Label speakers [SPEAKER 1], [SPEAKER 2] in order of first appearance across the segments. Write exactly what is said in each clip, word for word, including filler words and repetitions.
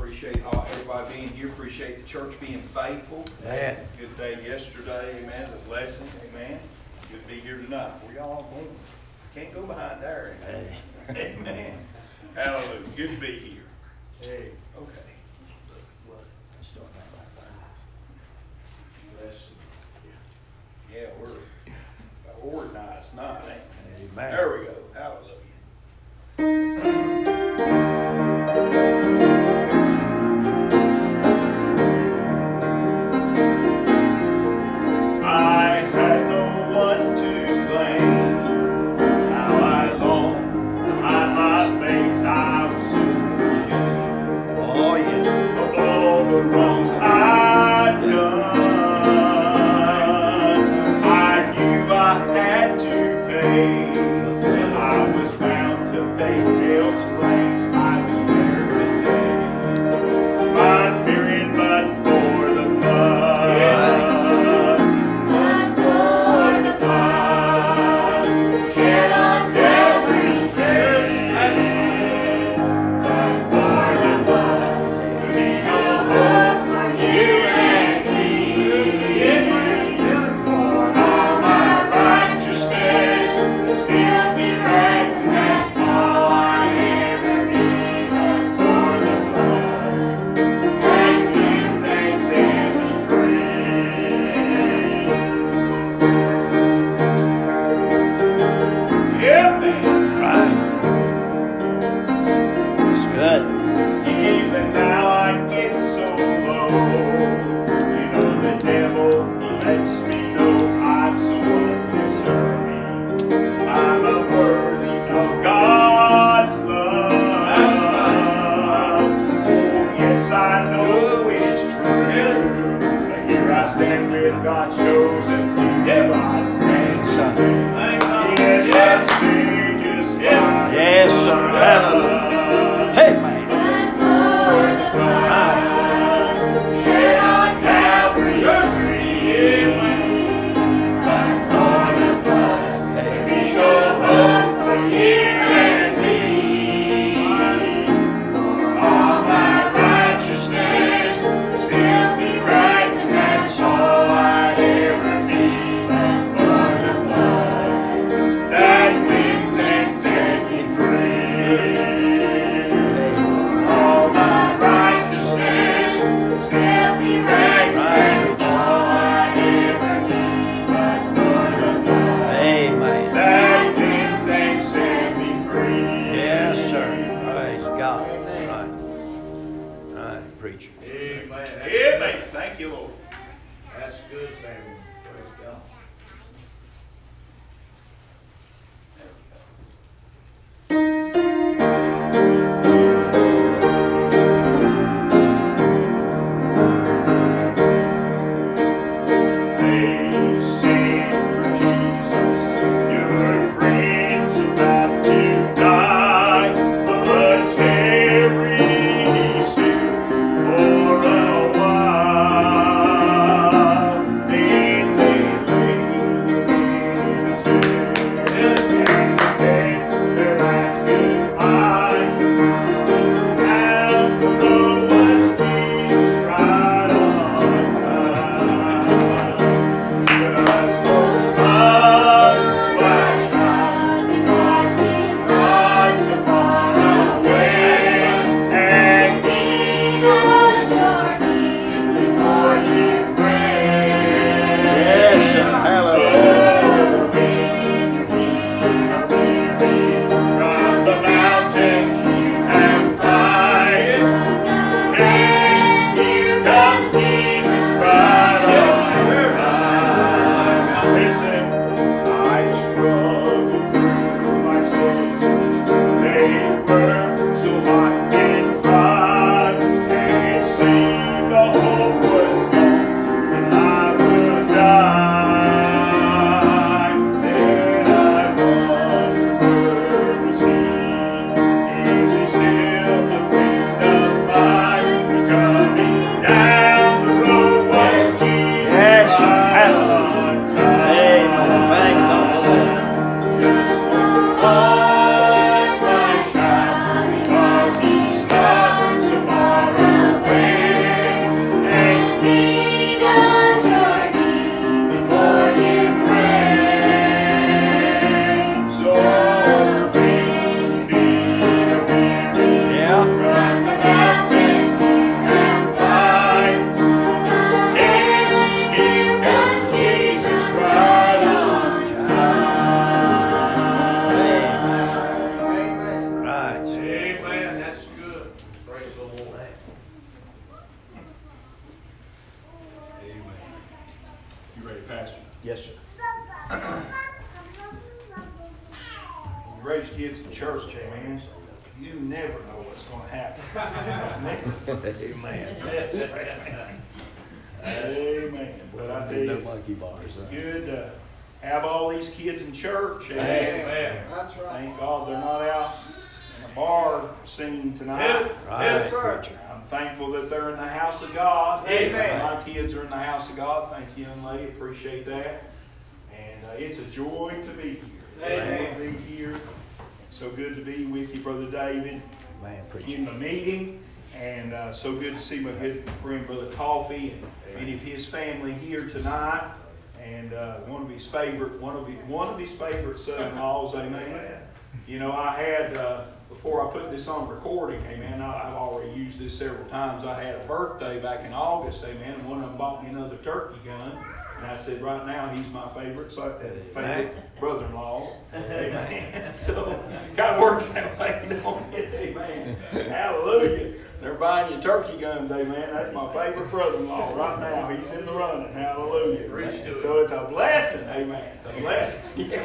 [SPEAKER 1] appreciate all, everybody being here. Appreciate the church being faithful.
[SPEAKER 2] Yeah.
[SPEAKER 1] Good day yesterday, amen. The lesson, amen. Good to be here tonight. We all going. Can't go behind there.
[SPEAKER 2] Hey.
[SPEAKER 1] Amen. Hallelujah. Good to be here.
[SPEAKER 2] Hey.
[SPEAKER 1] Okay.
[SPEAKER 2] Bless
[SPEAKER 1] Yeah, we're organized tonight, ain't we?
[SPEAKER 2] Amen.
[SPEAKER 1] There we go. Hallelujah. I had no one to blame. How I longed to hide my face. I was so ashamed.
[SPEAKER 2] Oh, yeah.
[SPEAKER 1] Of all the wrongs I'd done, I knew I had to pay. I was bound to face hell's flames. I was there today. Not fearing but for the blood, but for the blood shed on Calvary's tree. But for the blood, be no hope for you and me. For all my righteousness is filthy rags, and that's all I'll ever be. But for the blood that cleansed and set me free. Yeah, man.
[SPEAKER 2] Right. It's good.
[SPEAKER 1] Even now I get so low. You know the devil, he lets me know I'm so undeserving. I'm unworthy of God's love. Oh, yes, I know it's true. But here I stand with God's chosen few. Here I stand.
[SPEAKER 2] Son.
[SPEAKER 1] Yes, I see just by
[SPEAKER 2] Yes, sir.
[SPEAKER 1] the
[SPEAKER 2] Hallelujah. Hey, man.
[SPEAKER 1] shed on Calvary's tree. But for the blood, there be no hope for you and me. For all my righteousness is filthy rags, and that's all I'd ever be. But for the blood that cleansed and set me free. All my righteousness is filthy rags, and that's all I'd ever be. But for the blood
[SPEAKER 2] Amen.
[SPEAKER 1] that cleansed and set me free.
[SPEAKER 2] Yes, sir. Praise God. That's right. Right, preacher.
[SPEAKER 1] Amen. Amen. Thank you, Lord.
[SPEAKER 2] That's good, family. Praise God.
[SPEAKER 1] They sing for Jesus, your friends about to die, but tarry ye still for a while. Then they lay
[SPEAKER 2] Yes, sir.
[SPEAKER 1] You raise kids in church, amen. You never know what's going to happen. Amen. Amen. But I tell you, it's, it's good to have all these kids in church. Amen.
[SPEAKER 3] Amen. That's right.
[SPEAKER 1] Thank God they're not out in a bar singing tonight.
[SPEAKER 2] Right.
[SPEAKER 3] Yes, sir.
[SPEAKER 1] I'm thankful that they're in the house of God.
[SPEAKER 3] Amen.
[SPEAKER 1] My kids are in the house of God. Thank you, young lady. Appreciate that. And uh, it's a joy to be here.
[SPEAKER 3] Amen.
[SPEAKER 1] To be here. So good to be with you, Brother David.
[SPEAKER 2] Man,
[SPEAKER 1] In the meeting. And uh, so good to see my good friend, Brother Coffee, and many of his family here tonight. And uh, one of his favorite, one of his, one of his favorite son-in-laws, amen. You know, I had, uh, before I put this on recording, amen, I, I've already used this several times. I had a birthday back in August, amen, and one of them bought me another turkey gun. And I said, right now, he's my favorite, so, uh, favorite brother-in-law. Amen. So, kind of works that way, don't it? Amen. Hallelujah. They're buying you turkey guns, amen. That's my favorite brother-in-law right now. He's in the running. Hallelujah. So it's a blessing, amen. It's a blessing.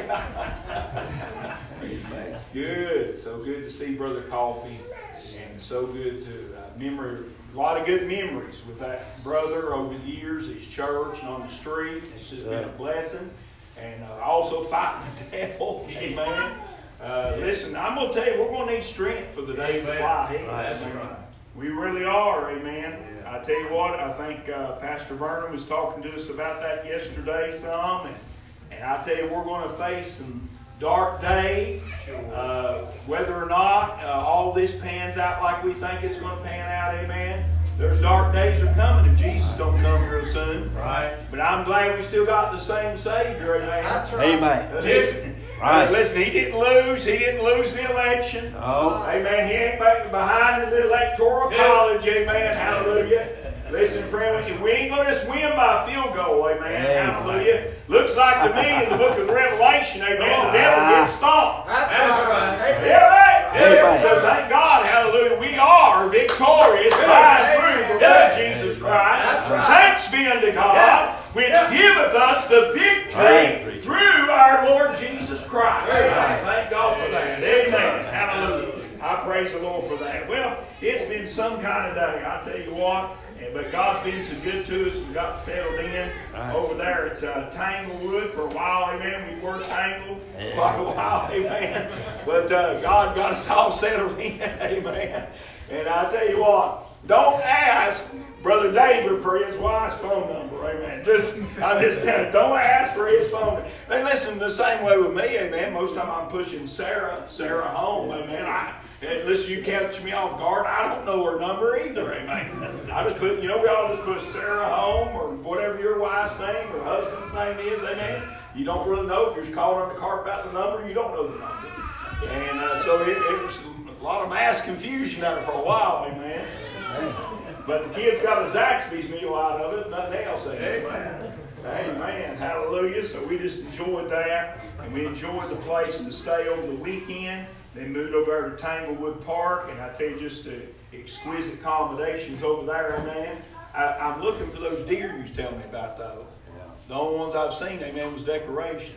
[SPEAKER 1] Yeah. It's good. So good to see Brother Coffee. And so good to uh, memory. A lot of good memories with that brother over the years, his church and on the street. It's just been a blessing. And uh, also fighting the devil. Amen. Uh, listen, I'm going to tell you, we're going to need strength for the days that lie ahead.
[SPEAKER 2] Right,
[SPEAKER 1] Amen.
[SPEAKER 2] right.
[SPEAKER 1] We really are. Amen. Yeah. I tell you what, I think uh, Pastor Vernon was talking to us about that yesterday some. And, and I tell you, we're going to face some dark days. Uh, whether or not uh, all this pans out like we think it's going to pan out, amen. There's dark days are coming if Jesus don't come real soon.
[SPEAKER 2] Right.
[SPEAKER 1] But I'm glad we still got the same Savior, amen.
[SPEAKER 3] That's right.
[SPEAKER 2] Amen.
[SPEAKER 1] Listen,
[SPEAKER 2] Right.
[SPEAKER 1] listen, he didn't lose. He didn't lose the election.
[SPEAKER 2] No.
[SPEAKER 1] Amen. He ain't back behind in the electoral college. Amen. Hallelujah. Listen, friend, we ain't going to just win by a field goal. Amen.
[SPEAKER 2] Amen.
[SPEAKER 1] Hallelujah. Looks like to me in the book of Revelation, amen, the devil gets stomped.
[SPEAKER 3] That's right.
[SPEAKER 1] Amen.
[SPEAKER 2] Amen.
[SPEAKER 1] So thank God, hallelujah, we are victorious by and through the Lord Jesus Christ.
[SPEAKER 3] That's right.
[SPEAKER 1] Thanks be unto God, which giveth us the victory
[SPEAKER 2] Right.
[SPEAKER 1] through our Lord Jesus Christ.
[SPEAKER 3] Amen.
[SPEAKER 1] Thank God for that. Amen. Hallelujah. I praise the Lord for that. Well, it's been some kind of day. I tell you what. But God's been so good to us. We got settled in
[SPEAKER 2] Right.
[SPEAKER 1] over there at uh, Tanglewood for a while, amen. We were tangled for quite a while, amen. But uh, God got us all settled in, amen. And I tell you what, don't ask Brother David for his wife's phone number, amen. Just, I'm just don't ask for his phone number. And listen, the same way with me, amen. Most of the time I'm pushing Sarah, Sarah home, amen. I, And listen, you catch me off guard. I don't know her number either, amen. I just put, you know, we all just put Sarah home or whatever your wife's name or husband's name is, amen. You don't really know if you're calling on the car about the number, you don't know the number. And uh, so it, it was a lot of mass confusion there for a while, amen. But the kids got a Zaxby's meal out of it, nothing else, amen. Amen. Hallelujah. So we just enjoyed that, and we enjoyed the place to stay over the weekend. They moved over there to Tanglewood Park, and I tell you, just the exquisite accommodations over there, amen. I, I'm looking for those deer you was telling me about, though. Yeah. The only ones I've seen, amen, was decorations.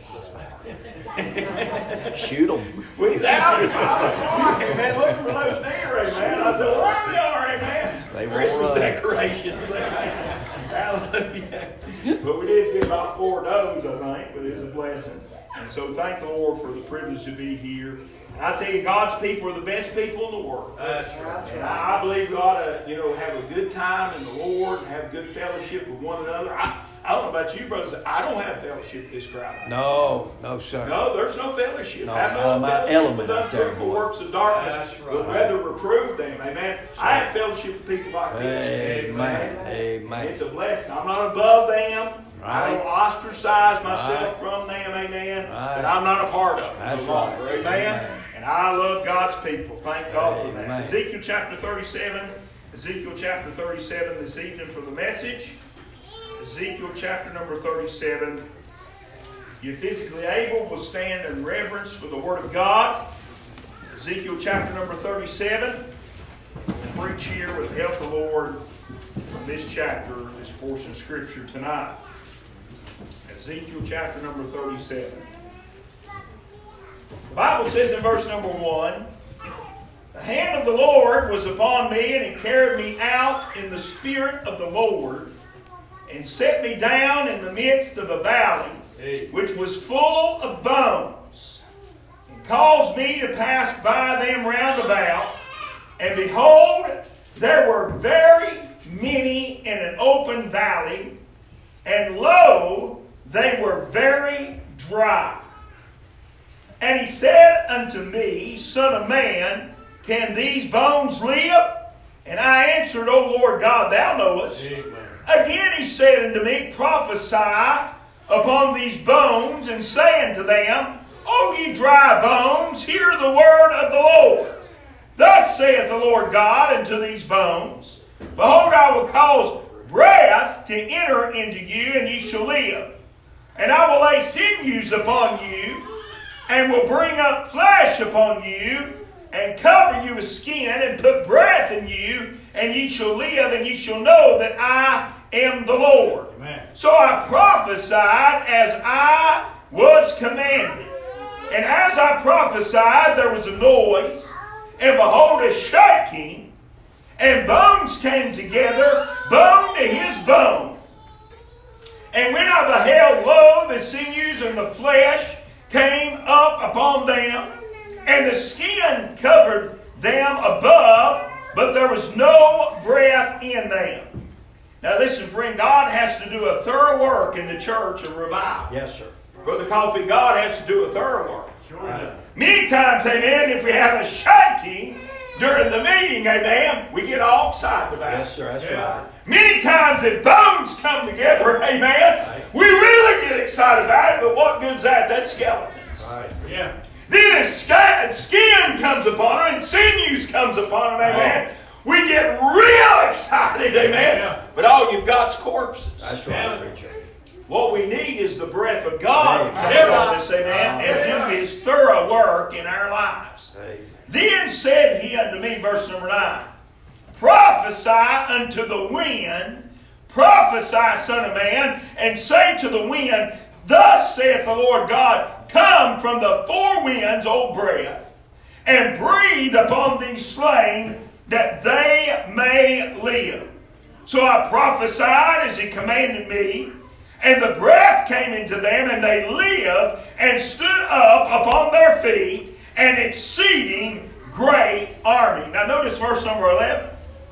[SPEAKER 2] Shoot them.
[SPEAKER 1] We was out at five o'clock, amen, looking for those deer, amen. I said, well, there they are, amen.
[SPEAKER 2] They
[SPEAKER 1] Christmas
[SPEAKER 2] won't run.
[SPEAKER 1] decorations, amen. Hallelujah. But we did see about four does, I think, but it was a blessing. And so thank the Lord for the privilege to be here. And I tell you, God's people are the best people in the world.
[SPEAKER 3] That's right.
[SPEAKER 1] And I, I believe we ought to, you know, have a good time in the Lord and have good fellowship with one another. I, I don't know about you, brothers. I don't have fellowship with this crowd.
[SPEAKER 2] No, no, sir.
[SPEAKER 1] No, there's no fellowship.
[SPEAKER 2] No,
[SPEAKER 1] have
[SPEAKER 2] not my
[SPEAKER 1] fellowship
[SPEAKER 2] element
[SPEAKER 1] with
[SPEAKER 2] up there,
[SPEAKER 1] unfruitful
[SPEAKER 2] boy.
[SPEAKER 1] works of darkness,
[SPEAKER 3] That's right.
[SPEAKER 1] but rather reprove them. Amen. I have fellowship with people like this.
[SPEAKER 2] Amen. Amen.
[SPEAKER 1] It's a blessing. I'm not above them. I
[SPEAKER 2] Right.
[SPEAKER 1] don't ostracize myself
[SPEAKER 2] Right.
[SPEAKER 1] from them, amen.
[SPEAKER 2] Right.
[SPEAKER 1] But I'm not a part of them
[SPEAKER 2] That's
[SPEAKER 1] no longer,
[SPEAKER 2] right.
[SPEAKER 1] amen.
[SPEAKER 2] Amen.
[SPEAKER 1] And I love God's people. Thank God for that.
[SPEAKER 2] Amen.
[SPEAKER 1] Ezekiel chapter thirty-seven. Ezekiel chapter thirty-seven this evening for the message. Ezekiel chapter number thirty-seven. You physically able will stand in reverence for the Word of God. Ezekiel chapter number thirty-seven. We'll preach here with the help of the Lord from this chapter, this portion of Scripture tonight. Ezekiel chapter number thirty-seven. The Bible says in verse number one, the hand of the Lord was upon me, and He carried me out in the spirit of the Lord, and set me down in the midst of a valley, which was full of bones, and caused me to pass by them round about. And behold, there were very many in an open valley, and lo, they were very dry. And He said unto me, Son of man, can these bones live? And I answered, O Lord God, Thou knowest. Amen. Again He said unto me, Prophesy upon these bones, and say unto them, O ye dry bones, hear the word of the Lord. Thus saith the Lord God unto these bones, Behold, I will cause breath to enter into you, and ye shall live. And I will lay sinews upon you, and will bring up flesh upon you, and cover you with skin, and put breath in you, and ye shall live, and ye shall know that I am the Lord. Amen. So I prophesied as I was commanded. And as I prophesied, there was a noise, and behold, a shaking, and bones came together, bone to his bone. And when I beheld, lo, the sinews and the flesh came up upon them, and the skin covered them above, but there was no breath in them. Now listen, friend, God has to do a thorough work in the church of revival.
[SPEAKER 2] Yes, sir.
[SPEAKER 1] Brother Coffee, God has to do a thorough work.
[SPEAKER 2] Sure. Right.
[SPEAKER 1] Many times, amen, if we have a shaking during the meeting, amen, we get all excited about it.
[SPEAKER 2] Yes, sir, that's yeah. right.
[SPEAKER 1] Many times if bones come together, amen, right. we really get excited about it, but what good's that? That's skeletons.
[SPEAKER 2] Right. Yeah.
[SPEAKER 1] Then as skin comes upon them and sinews comes upon them, amen, we get real excited, amen, yeah. but all you've got is corpses.
[SPEAKER 2] That's right, preacher.
[SPEAKER 1] What we need is the breath of God to come on us, amen, and do His thorough work in our lives. Amen. Then said He unto me, verse number nine, Prophesy unto the wind, prophesy, son of man, and say to the wind, Thus saith the Lord God, Come from the four winds, O breath, and breathe upon these slain, that they may live. So I prophesied as He commanded me, and the breath came into them, and they lived, and stood up upon their feet, an exceeding great army. Now notice verse number eleven.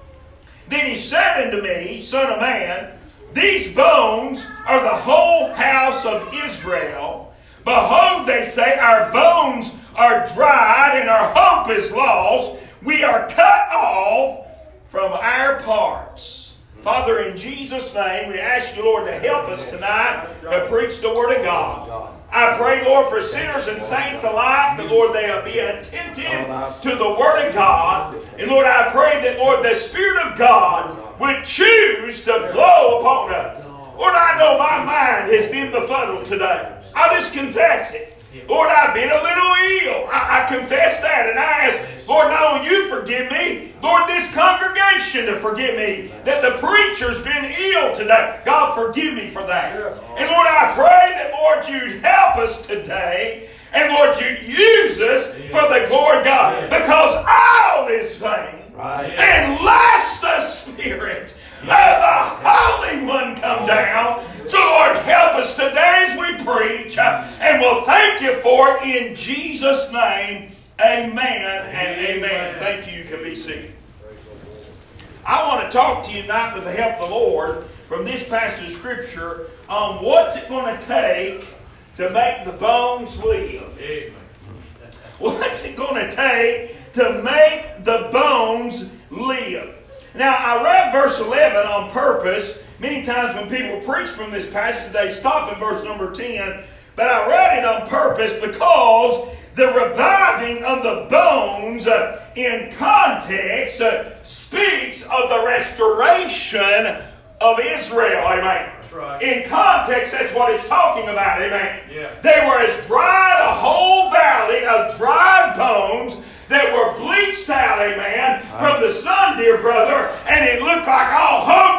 [SPEAKER 1] Then He said unto me, Son of man, these bones are the whole house of Israel. Behold, they say, our bones are dried, and our hope is lost. We are cut off from our parts. Father, in Jesus' name, we ask You, Lord, to help us tonight to preach the Word of God. I pray, Lord, for sinners and saints alike, that, Lord, they will be attentive to the Word of God. And, Lord, I pray that, Lord, the Spirit of God would choose to blow upon us. Lord, I know my mind has been befuddled today. I'll just confess it. Lord, I've been a little ill. I, I confess that, and I ask, Lord, not only You forgive me, Lord, this congregation to forgive me, that the preacher's been ill today. God, forgive me for that. And Lord, I pray that, Lord, You'd help us today, and Lord, You'd use us for the glory of God, because all is vain, unless the Spirit of the Holy One come down. So, Lord, help us today as we preach, uh, and we'll thank You for it in Jesus' name. Amen and amen. amen. Thank you. You can be seated. I want to talk to you tonight with the help of the Lord from this passage of Scripture on what's it going to take to make the bones live. Amen. What's it going to take to make the bones live? Now, I read verse eleven on purpose. Many times when people preach from this passage, they stop in verse number ten. But I read it on purpose because the reviving of the bones uh, in context uh, speaks of the restoration of Israel. Amen. That's right. In context, that's what it's talking about. Amen. Yeah. They were as dried, a whole valley of dried bones that were bleached out, amen, from the sun, dear brother, and it looked like all hope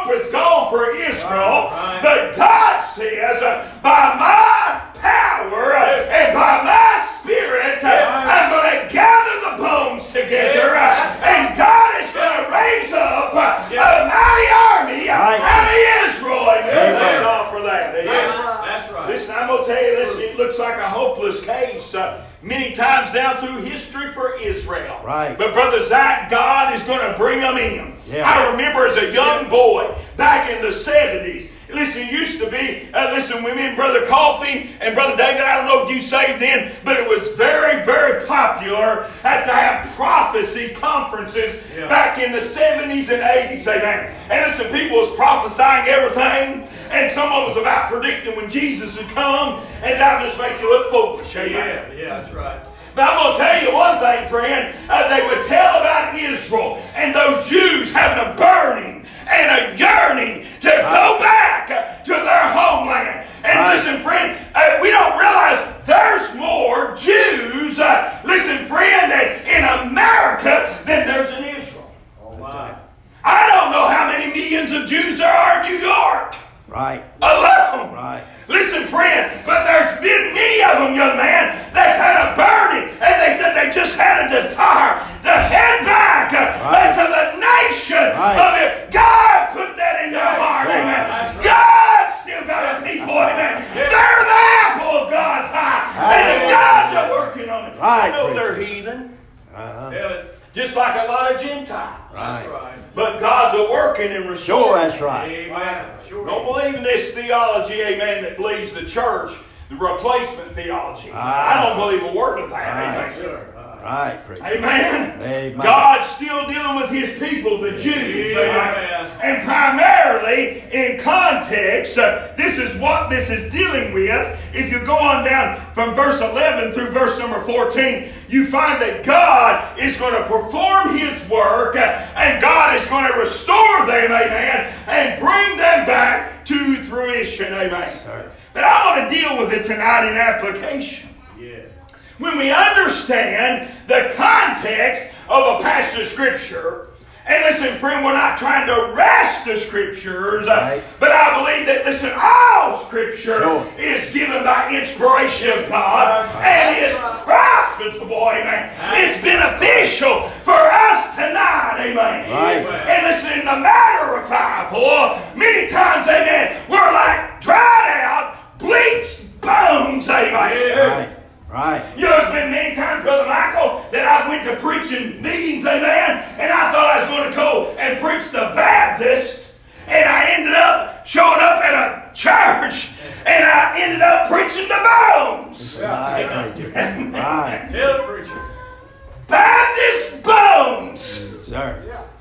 [SPEAKER 1] hope is gone for Israel. Right. But God says, uh, by my power uh, and by my spirit, uh, I'm going to gather the bones together. Uh, and God is going to raise up uh, a mighty army uh, out of Israel. Amen. Thank God for that. Amen.
[SPEAKER 3] That's right.
[SPEAKER 1] Listen, I'm going to tell you, listen, it looks like a hopeless case uh, many times down through history for Israel.
[SPEAKER 2] Right.
[SPEAKER 1] But Brother Zach, God is going to bring them in.
[SPEAKER 2] Yeah.
[SPEAKER 1] I remember as a young boy back in the seventies, listen, it used to be, uh, listen, when me and Brother Coffee and Brother David, I don't know if you saved then, but it was very, very popular at to have prophecy conferences yeah. back in the seventies and eighties, amen. And listen, people was prophesying everything, and some of it was about predicting when Jesus would come, and that just make you look foolish, amen.
[SPEAKER 3] Yeah, yeah, that's right.
[SPEAKER 1] But I'm going to tell you one thing, friend. Uh, they would tell about Israel and those Jews having a burning and a yearning to right. go back uh, to their homeland. And right. listen, friend, uh, we don't realize there's more Jews, uh, listen, friend, in America than there's in Israel.
[SPEAKER 3] Oh, my.
[SPEAKER 1] I don't know how many millions of Jews there are in New York.
[SPEAKER 2] Right.
[SPEAKER 1] Alone.
[SPEAKER 2] Right.
[SPEAKER 1] Listen, friend, but there's been many of them, young man, that's had a burning, and they said they just had a desire to head back right. to the nation right. of it. God put that in their heart, right. amen. Right. God still got a people, amen. Yeah. They're the apple of God's eye, right. and the gods are working on it.
[SPEAKER 2] Right.
[SPEAKER 1] I know they're heathen.
[SPEAKER 2] Uh-huh.
[SPEAKER 1] Just like a lot of Gentiles.
[SPEAKER 2] Right.
[SPEAKER 3] right.
[SPEAKER 1] But God's a working and restoring.
[SPEAKER 2] Sure, that's right.
[SPEAKER 3] Amen. Sure.
[SPEAKER 1] Don't believe in this theology, amen, that believes the church, the replacement theology.
[SPEAKER 2] Ah.
[SPEAKER 1] I don't believe a word of that,
[SPEAKER 2] Right.
[SPEAKER 1] amen.
[SPEAKER 3] Sure.
[SPEAKER 2] Right, preacher.
[SPEAKER 1] Amen.
[SPEAKER 2] Amen.
[SPEAKER 1] God's still dealing with his people, the Jews.
[SPEAKER 3] Amen.
[SPEAKER 1] And primarily, in context, uh, this is what this is dealing with. If you go on down from verse eleven through verse number fourteen, you find that God is going to perform his work, uh, and God is going to restore them, amen, and bring them back to fruition, amen.
[SPEAKER 2] Sir.
[SPEAKER 1] But I want to deal with it tonight in application.
[SPEAKER 3] Yeah.
[SPEAKER 1] When we understand the context of a passage of Scripture, and listen, friend, we're not trying to wrest the Scriptures,
[SPEAKER 2] right.
[SPEAKER 1] but I believe that, listen, all Scripture
[SPEAKER 2] sure.
[SPEAKER 1] is given by inspiration of God, right. and is profitable, amen. Right. It's beneficial for us tonight, amen.
[SPEAKER 2] Right.
[SPEAKER 1] And listen, in the matter of revival, many times, amen, we're like dried out, bleached bones, amen.
[SPEAKER 2] Right. Right.
[SPEAKER 1] You know, it's been many times, Brother Michael, that I went to preaching meetings, amen, and I thought I was going to go and preach the Baptist, and I ended up showing up at a church, and I ended up preaching the bones.
[SPEAKER 2] Right, preacher. Right.
[SPEAKER 3] Tell the preacher.
[SPEAKER 1] Baptist bones.
[SPEAKER 2] Sir.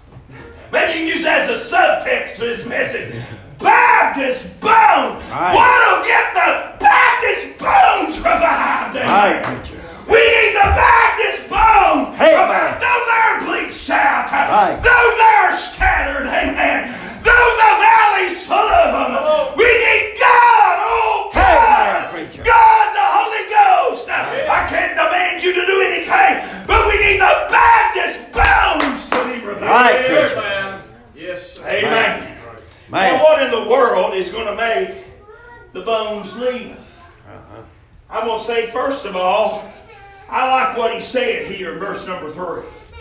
[SPEAKER 1] Maybe you can use that as a subtext for this message. Baptist bones.
[SPEAKER 2] Right.
[SPEAKER 1] Want to get the Baptist bones revived, amen.
[SPEAKER 2] Right, preacher.
[SPEAKER 1] We need the Baptist bone
[SPEAKER 2] Hey,
[SPEAKER 1] revived.
[SPEAKER 2] man.
[SPEAKER 1] Those that are bleached out.
[SPEAKER 2] Right.
[SPEAKER 1] Those that are scattered, amen. Those the valleys full of them. We need God, oh God.
[SPEAKER 2] Hey, man, preacher.
[SPEAKER 1] God, the Holy Ghost.
[SPEAKER 2] Right.
[SPEAKER 1] I can't demand you to do anything, but we need the Baptist bones to be revived.
[SPEAKER 2] Right, preacher.
[SPEAKER 3] Amen. Yes, sir.
[SPEAKER 1] Amen.
[SPEAKER 2] Man.
[SPEAKER 1] Now, what in the world is going to make the bones live?
[SPEAKER 2] Uh-huh.
[SPEAKER 1] I'm going to say, first of all, I like what he said here in verse number three.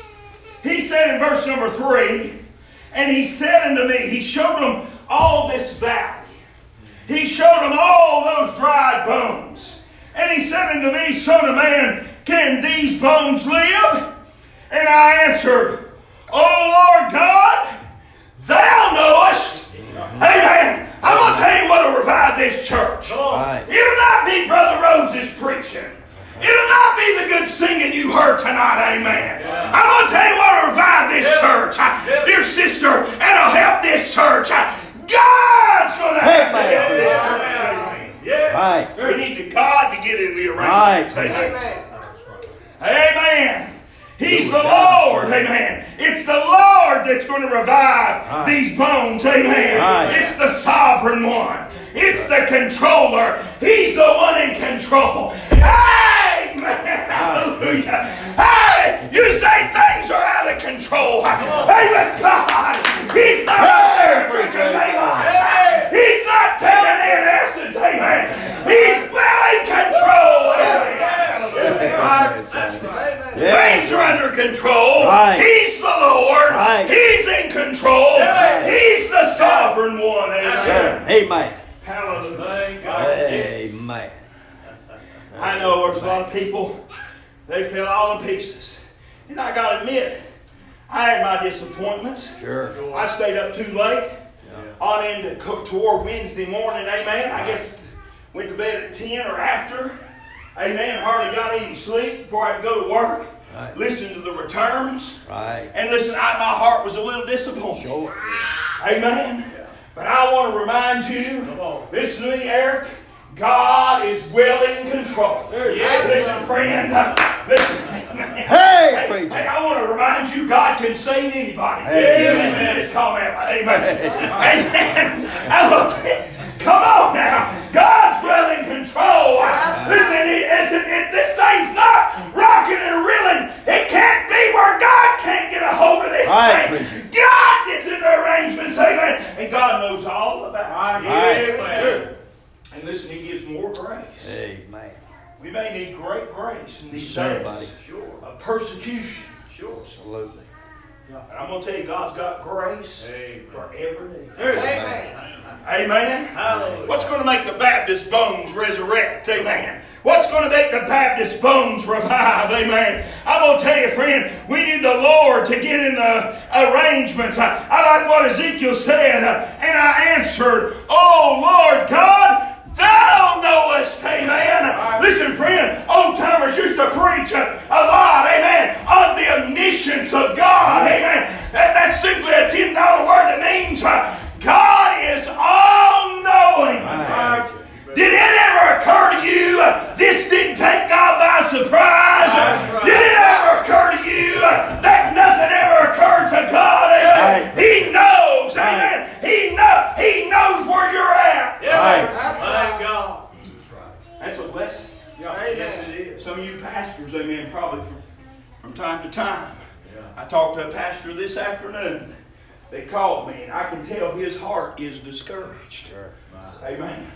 [SPEAKER 1] He said in verse number three, and he said unto me, he showed them all this valley. He showed them all those dried bones. And he said unto me, Son of man, can these bones live? And I answered, O Lord God, thou knowest. Amen. I'm going to tell you what will revive this church.
[SPEAKER 2] Right.
[SPEAKER 1] It'll not be Brother Rose's preaching. It'll not be the good singing you heard tonight. Amen. Yeah. I'm going to tell you what will revive this yeah. church. Yeah. Dear sister, and it'll help this church. God's going to help
[SPEAKER 2] Amen.
[SPEAKER 1] this church. Amen. Yeah.
[SPEAKER 2] Right.
[SPEAKER 1] We need the God to get in the
[SPEAKER 2] Right.
[SPEAKER 1] arrangement. Amen. Amen. He's the Lord, amen. It's the Lord that's going to revive right. these bones, amen. Right. It's the sovereign one. It's the controller. He's the one in control. Amen. Hallelujah. Hey, you say things are out of control. Hey, with God, He's not there, preacher. control.
[SPEAKER 2] Right.
[SPEAKER 1] He's the Lord.
[SPEAKER 2] Right.
[SPEAKER 1] He's in control.
[SPEAKER 3] Amen.
[SPEAKER 1] He's the sovereign one. Amen.
[SPEAKER 2] Sir. Amen.
[SPEAKER 1] Hallelujah.
[SPEAKER 3] Thank God.
[SPEAKER 2] Amen.
[SPEAKER 1] I know there's a lot of people, they fell all to pieces. And I got to admit, I had my disappointments.
[SPEAKER 2] Sure.
[SPEAKER 1] I stayed up too late on into toward Wednesday morning. Amen. I guess went to bed at ten or after. Amen. Hardly got any sleep before I had to go to work.
[SPEAKER 2] Right.
[SPEAKER 1] Listen to the returns.
[SPEAKER 2] Right.
[SPEAKER 1] And listen, I, my heart was a little disappointed.
[SPEAKER 2] Sure.
[SPEAKER 1] Amen. But I want to remind you,
[SPEAKER 3] Come on.
[SPEAKER 1] listen to me, Eric. God is well in control.
[SPEAKER 3] Yes.
[SPEAKER 1] Listen, friend. uh, Listen.
[SPEAKER 2] Hey, preacher.
[SPEAKER 1] Hey, I want to remind you, God can save anybody.
[SPEAKER 2] Hey.
[SPEAKER 1] Listen to this comment. Amen. Amen. I will tell you, come on now. God's well in control. Listen, it, listen it, this thing's not rocking and reeling. It can't be where God can't get a hold of this
[SPEAKER 2] Right,
[SPEAKER 1] thing.
[SPEAKER 2] preacher.
[SPEAKER 1] God gets in the arrangements. Amen. And God knows all about it.
[SPEAKER 2] Right.
[SPEAKER 3] Amen.
[SPEAKER 1] And listen, He gives more grace.
[SPEAKER 2] Amen.
[SPEAKER 1] We may need great grace in these
[SPEAKER 2] Sure,
[SPEAKER 1] days
[SPEAKER 2] buddy.
[SPEAKER 3] Sure.
[SPEAKER 1] of persecution.
[SPEAKER 3] Sure.
[SPEAKER 2] Absolutely.
[SPEAKER 1] And I'm going to tell you, God's got grace
[SPEAKER 3] Amen.
[SPEAKER 1] for every need.
[SPEAKER 3] Amen.
[SPEAKER 1] Amen.
[SPEAKER 3] Hallelujah.
[SPEAKER 1] What's going to make the Baptist bones resurrect? Amen. What's going to make the Baptist bones revive? Amen. I'm going to tell you, friend, we need the Lord to get in the arrangements. I, I like what Ezekiel said, uh, and I answered, "Oh, Lord God, Thou knowest." Amen. Listen, friend, old timers used to preach a, a lot, amen, on the omniscience of God. Amen. That, that's simply a ten dollar word that means uh, God is all-knowing.
[SPEAKER 2] Right.
[SPEAKER 1] Did it ever occur to you uh, this didn't take God by surprise?
[SPEAKER 3] That's right.
[SPEAKER 1] Did it ever occur to you uh, that nothing ever occurred to God? Amen.
[SPEAKER 2] Right.
[SPEAKER 1] He knows.
[SPEAKER 2] Right.
[SPEAKER 1] Amen. He, know, he knows where you're at.
[SPEAKER 3] Yeah.
[SPEAKER 2] Right.
[SPEAKER 3] Thank God.
[SPEAKER 1] That's a blessing.
[SPEAKER 3] Yes, it is.
[SPEAKER 1] Some of you pastors, amen, probably from, from time to time. I talked to a pastor this afternoon. They called me, and I can tell his heart is discouraged.
[SPEAKER 2] Sure.
[SPEAKER 1] Amen.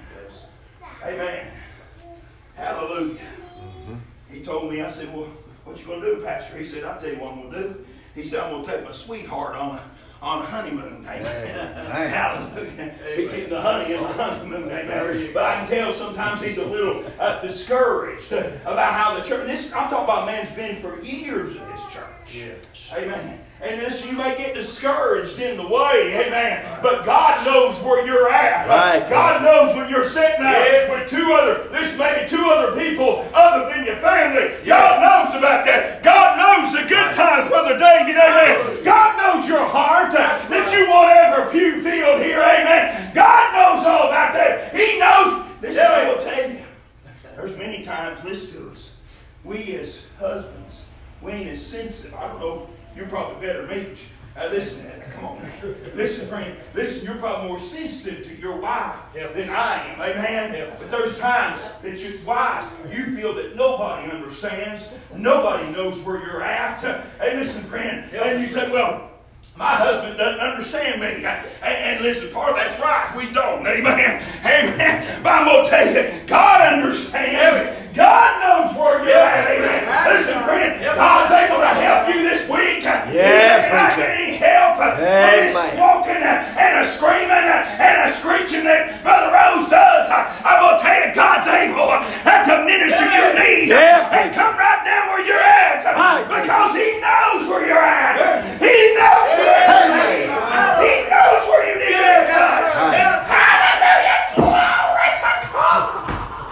[SPEAKER 1] Amen. Hallelujah.
[SPEAKER 2] Mm-hmm.
[SPEAKER 1] He told me, I said, "Well, what you going to do, Pastor?" He said, "I'll tell you what I'm going to do." He said, "I'm going to take my sweetheart on a on a honeymoon." Amen.
[SPEAKER 2] Amen.
[SPEAKER 1] Hallelujah. He's getting the honey in the honeymoon.
[SPEAKER 3] There you
[SPEAKER 1] Amen. But I can tell sometimes he's a little uh, discouraged uh, about how the church. This I'm talking about a man's been for years in this church.
[SPEAKER 3] Yes.
[SPEAKER 1] Amen. And this, you may get discouraged in the way, amen. But God knows where you're at.
[SPEAKER 2] Right.
[SPEAKER 1] God knows when you're sitting there
[SPEAKER 3] Yeah.
[SPEAKER 1] with two other, there's maybe two other people other than your family. God knows about that. God knows the good times, Brother David, amen. God knows your heart uh, that you want every pew filled here, amen. God knows all about that. He knows. This
[SPEAKER 3] Yeah.
[SPEAKER 1] I will tell you. There's many times, listen to us, we as husbands, we ain't as sensitive. I don't know. You're probably better than me. Uh, listen, come on now. Listen, friend. Listen, you're probably more sensitive to your wife
[SPEAKER 3] Yep.
[SPEAKER 1] than I am. Amen?
[SPEAKER 3] Yep.
[SPEAKER 1] But there's times that your wives, you feel that nobody understands. Nobody knows where you're at. Hey, listen, friend.
[SPEAKER 3] Yep.
[SPEAKER 1] And you say, "Well, my husband doesn't understand me." And, and listen, part of that's right. We don't. Amen. Amen. But I'm going to tell you, God understands. God knows where you're at. Amen. Listen, friend, God's able to help you this week.
[SPEAKER 2] Yeah,
[SPEAKER 1] You're not
[SPEAKER 2] preacher.
[SPEAKER 1] getting help from this
[SPEAKER 2] Amen.
[SPEAKER 1] squawking and a screaming and a screeching that Brother Rose does. I'm going to tell you, God's able to minister your need
[SPEAKER 2] Yeah,
[SPEAKER 1] and come right down where you're at.
[SPEAKER 2] Right.
[SPEAKER 1] Because He knows where you're at. He knows where you're at. He knows where you need to be touched.
[SPEAKER 2] Right.
[SPEAKER 1] Hallelujah. Glory to God.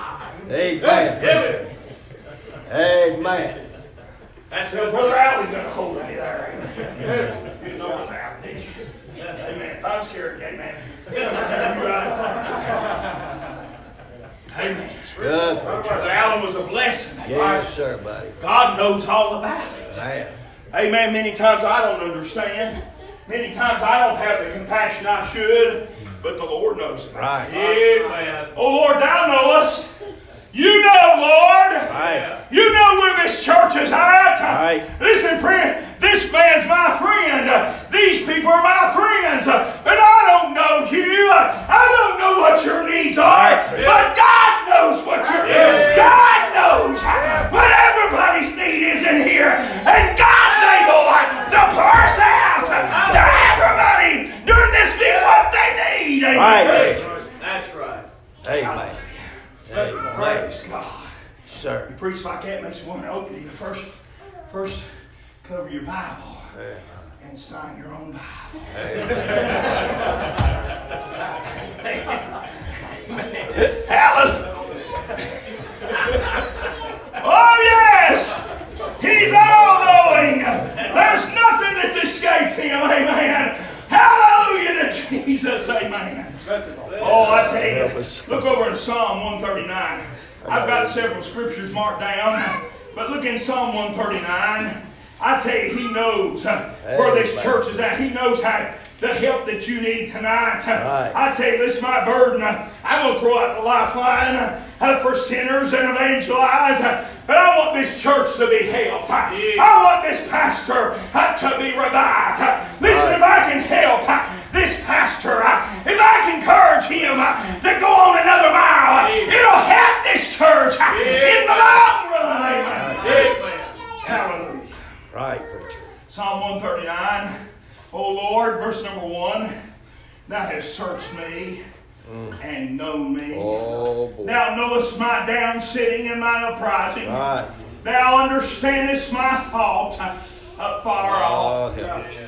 [SPEAKER 2] Amen. preacher. Amen.
[SPEAKER 3] That's
[SPEAKER 1] Well,
[SPEAKER 3] good.
[SPEAKER 1] Brother Allie's going to hold me there. Amen. You know Brother Allie, did you? Amen. If I was scared, amen. You right in front. Amen.
[SPEAKER 2] Good,
[SPEAKER 1] Brother
[SPEAKER 2] preacher.
[SPEAKER 1] Allen was a blessing.
[SPEAKER 2] Yes, sir, buddy.
[SPEAKER 1] God knows all about it.
[SPEAKER 2] Man.
[SPEAKER 1] Amen. Many times I don't understand. Many times I don't have the compassion I should, but the Lord knows it.
[SPEAKER 2] Right.
[SPEAKER 3] Amen.
[SPEAKER 1] Oh, Lord, Thou knowest. You know, Lord.
[SPEAKER 2] Right.
[SPEAKER 1] You know where this church is at.
[SPEAKER 2] Right.
[SPEAKER 1] Listen, friend, this man's my friend. Uh, These people are my friends. Uh, But I don't know you. Uh, I don't know what your needs are.
[SPEAKER 2] Right.
[SPEAKER 1] But God knows what your needs
[SPEAKER 3] Yeah.
[SPEAKER 1] are. God knows what everybody's need is in here. And God's Amen.
[SPEAKER 2] Right.
[SPEAKER 3] That's right.
[SPEAKER 2] Amen. Amen.
[SPEAKER 1] Praise God.
[SPEAKER 2] Sir.
[SPEAKER 1] You preach like that makes me want to open you. First, first, cover your Bible and sign your own Bible. Hallelujah. Oh yes, He's all-knowing. There's nothing that's escaped Him. Amen. Hallelujah to Jesus. Amen. Oh, I tell you, look over in Psalm one thirty-nine. I've got several scriptures marked down, but look in Psalm one thirty-nine. I tell you, He knows uh, where this church is at. He knows how the help that you need tonight.
[SPEAKER 2] Right.
[SPEAKER 1] I tell you, this is my burden. I'm going to throw out the lifeline uh, for sinners and evangelize. Uh, but I want this church to be helped. Uh,
[SPEAKER 3] Yeah.
[SPEAKER 1] I want this pastor uh, to be revived. Uh, listen,
[SPEAKER 2] Right.
[SPEAKER 1] if I can help uh, this pastor, uh, if I can encourage him uh, to go on another mile, uh,
[SPEAKER 3] Yeah.
[SPEAKER 1] it'll help this church uh,
[SPEAKER 3] Yeah.
[SPEAKER 1] in the long run. Amen.
[SPEAKER 3] Amen.
[SPEAKER 1] Hallelujah.
[SPEAKER 2] Right, preacher.
[SPEAKER 1] Psalm one thirty-nine. O Lord, verse number one. Thou hast searched me and known me.
[SPEAKER 2] Oh, boy.
[SPEAKER 1] Thou knowest my down sitting and my uprising.
[SPEAKER 2] Right.
[SPEAKER 1] Thou understandest my thought afar
[SPEAKER 2] Oh,
[SPEAKER 1] off.
[SPEAKER 2] help us.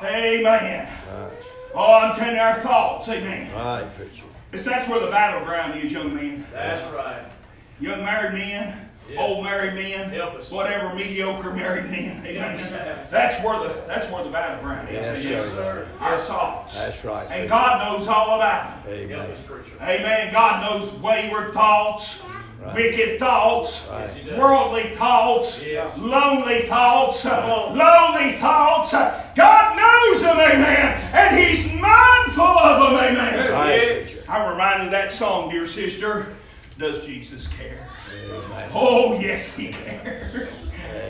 [SPEAKER 1] Amen.
[SPEAKER 2] Right.
[SPEAKER 1] Oh, I'm telling you our thoughts. Amen.
[SPEAKER 2] Right, preacher.
[SPEAKER 1] It's, that's where the battleground is, young men.
[SPEAKER 3] That's right.
[SPEAKER 1] Young married men,
[SPEAKER 3] Yeah.
[SPEAKER 1] old married men,
[SPEAKER 3] Help us.
[SPEAKER 1] whatever mediocre married men. Amen.
[SPEAKER 3] Yes.
[SPEAKER 1] That's where the that's where the battleground is.
[SPEAKER 2] Yes,
[SPEAKER 1] Yes,
[SPEAKER 2] sir.
[SPEAKER 1] Our thoughts.
[SPEAKER 2] That's right,
[SPEAKER 1] And
[SPEAKER 2] preacher.
[SPEAKER 1] God knows all about it.
[SPEAKER 3] Help
[SPEAKER 2] Amen.
[SPEAKER 3] us, preacher.
[SPEAKER 1] Amen. God knows wayward thoughts,
[SPEAKER 2] Right.
[SPEAKER 1] wicked thoughts,
[SPEAKER 2] Right.
[SPEAKER 3] Yes, He does.
[SPEAKER 1] worldly thoughts,
[SPEAKER 3] Yes.
[SPEAKER 1] lonely thoughts,
[SPEAKER 3] on.
[SPEAKER 1] lonely thoughts. God knows them, amen. And He's mindful of them, amen.
[SPEAKER 2] Right,
[SPEAKER 3] Yeah.
[SPEAKER 2] preacher.
[SPEAKER 1] I'm reminded of that song, dear sister. Does Jesus care?
[SPEAKER 2] Amen.
[SPEAKER 1] Oh, yes, He cares.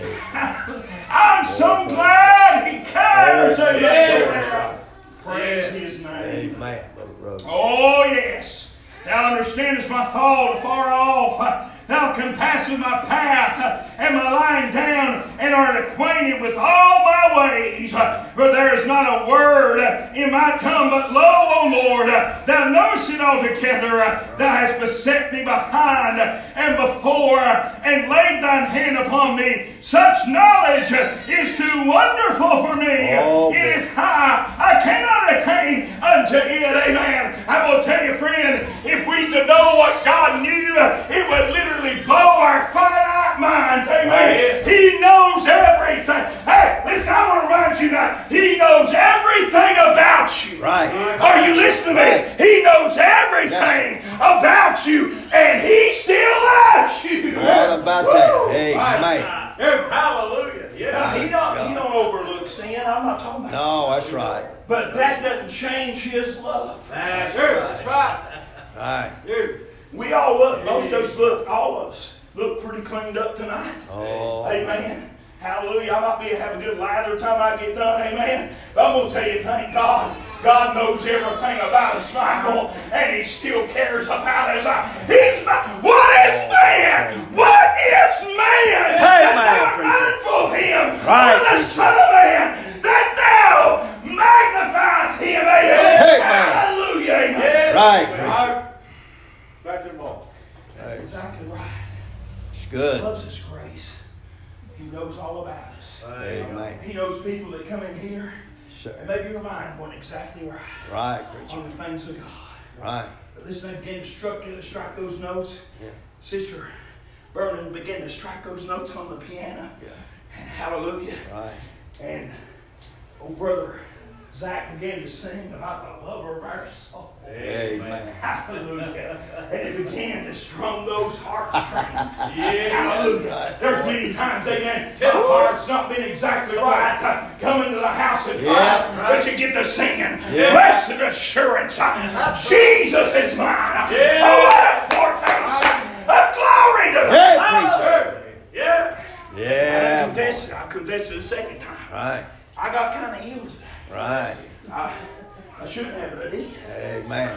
[SPEAKER 2] Amen.
[SPEAKER 1] I'm so glad He cares.
[SPEAKER 2] Amen.
[SPEAKER 1] Amen. Praise His name.
[SPEAKER 2] Amen, Brother Rose.
[SPEAKER 1] Oh, yes. Thou understandest my fall afar off. Thou compassest my path and my lying down, and art acquainted with all my ways. For there is not a word in my tongue, but lo, O Lord, thou knowest it altogether. Thou hast beset me behind and before, and laid thine hand upon me. Such knowledge is too wonderful for me.
[SPEAKER 2] Oh,
[SPEAKER 1] It is high. I cannot attain unto it. Amen. I'm going to tell you, friend, if we to know what God knew, it would literally blow our finite minds. Amen.
[SPEAKER 3] Right.
[SPEAKER 1] He knows everything. Hey, listen, I want to remind you now, He knows everything about you.
[SPEAKER 2] Right.
[SPEAKER 1] Are you listening to me?
[SPEAKER 2] Right.
[SPEAKER 1] He knows everything about you, and He still loves you.
[SPEAKER 2] All about that. Amen.
[SPEAKER 3] Right. Hallelujah.
[SPEAKER 1] Now,
[SPEAKER 3] Yeah.
[SPEAKER 1] he don't, he don't overlook sin. I'm not talking about
[SPEAKER 2] No, that's right.
[SPEAKER 1] But that doesn't change His love.
[SPEAKER 3] That's right. That's right.
[SPEAKER 2] Right.
[SPEAKER 3] Dude.
[SPEAKER 1] We all look, most of us look, all of us look pretty cleaned up tonight.
[SPEAKER 2] Oh.
[SPEAKER 1] Amen. Hallelujah. I might be have a good lather time I get done. Amen. But I'm going to tell you, thank God. God knows everything about us, Michael, and He still cares about us. He's my, what is man? What is man?
[SPEAKER 2] Hey,
[SPEAKER 1] that
[SPEAKER 2] man,
[SPEAKER 1] thou
[SPEAKER 2] preacher.
[SPEAKER 1] mindful of him.
[SPEAKER 2] Right,
[SPEAKER 1] Or the
[SPEAKER 2] preacher.
[SPEAKER 1] Son of Man, that thou magnifies him. Amen.
[SPEAKER 2] Hey, man.
[SPEAKER 1] Hallelujah. Amen.
[SPEAKER 3] Yes.
[SPEAKER 2] Right,
[SPEAKER 3] All
[SPEAKER 2] preacher.
[SPEAKER 3] right. Back to the ball.
[SPEAKER 1] That's exactly right.
[SPEAKER 2] It's
[SPEAKER 1] He
[SPEAKER 2] good.
[SPEAKER 1] loves His grace. He knows all about us.
[SPEAKER 2] Amen.
[SPEAKER 1] He knows people that come in here and
[SPEAKER 2] Sir.
[SPEAKER 1] maybe your mind wasn't exactly right
[SPEAKER 2] Right, preacher.
[SPEAKER 1] on the things of God.
[SPEAKER 2] Right.
[SPEAKER 1] But listen, they begin to strike, to strike those notes.
[SPEAKER 2] Yeah.
[SPEAKER 1] Sister Vernon began to strike those notes on the piano.
[SPEAKER 2] Yeah.
[SPEAKER 1] And hallelujah.
[SPEAKER 2] Right.
[SPEAKER 1] And old brother Zach began to sing about the lover of our soul.
[SPEAKER 2] Amen.
[SPEAKER 1] Hallelujah. And it began to strum those heartstrings.
[SPEAKER 3] Yeah.
[SPEAKER 1] Hallelujah. There's many times, amen, my heart's not been exactly right. Uh, Coming to the house of God,
[SPEAKER 2] Yeah,
[SPEAKER 1] but you get to singing.
[SPEAKER 2] Yeah.
[SPEAKER 1] Blessed assurance, uh, Jesus is mine.
[SPEAKER 3] Yeah.
[SPEAKER 1] Oh, what a foretaste of glory to
[SPEAKER 2] Hey,
[SPEAKER 1] God.
[SPEAKER 2] preacher.
[SPEAKER 3] Yeah.
[SPEAKER 1] I
[SPEAKER 2] Yeah.
[SPEAKER 1] confess it. I confessed it a second time.
[SPEAKER 2] Right.
[SPEAKER 1] I got kind of healed today.
[SPEAKER 2] Right.
[SPEAKER 1] I, I shouldn't have, but I did.
[SPEAKER 2] Amen.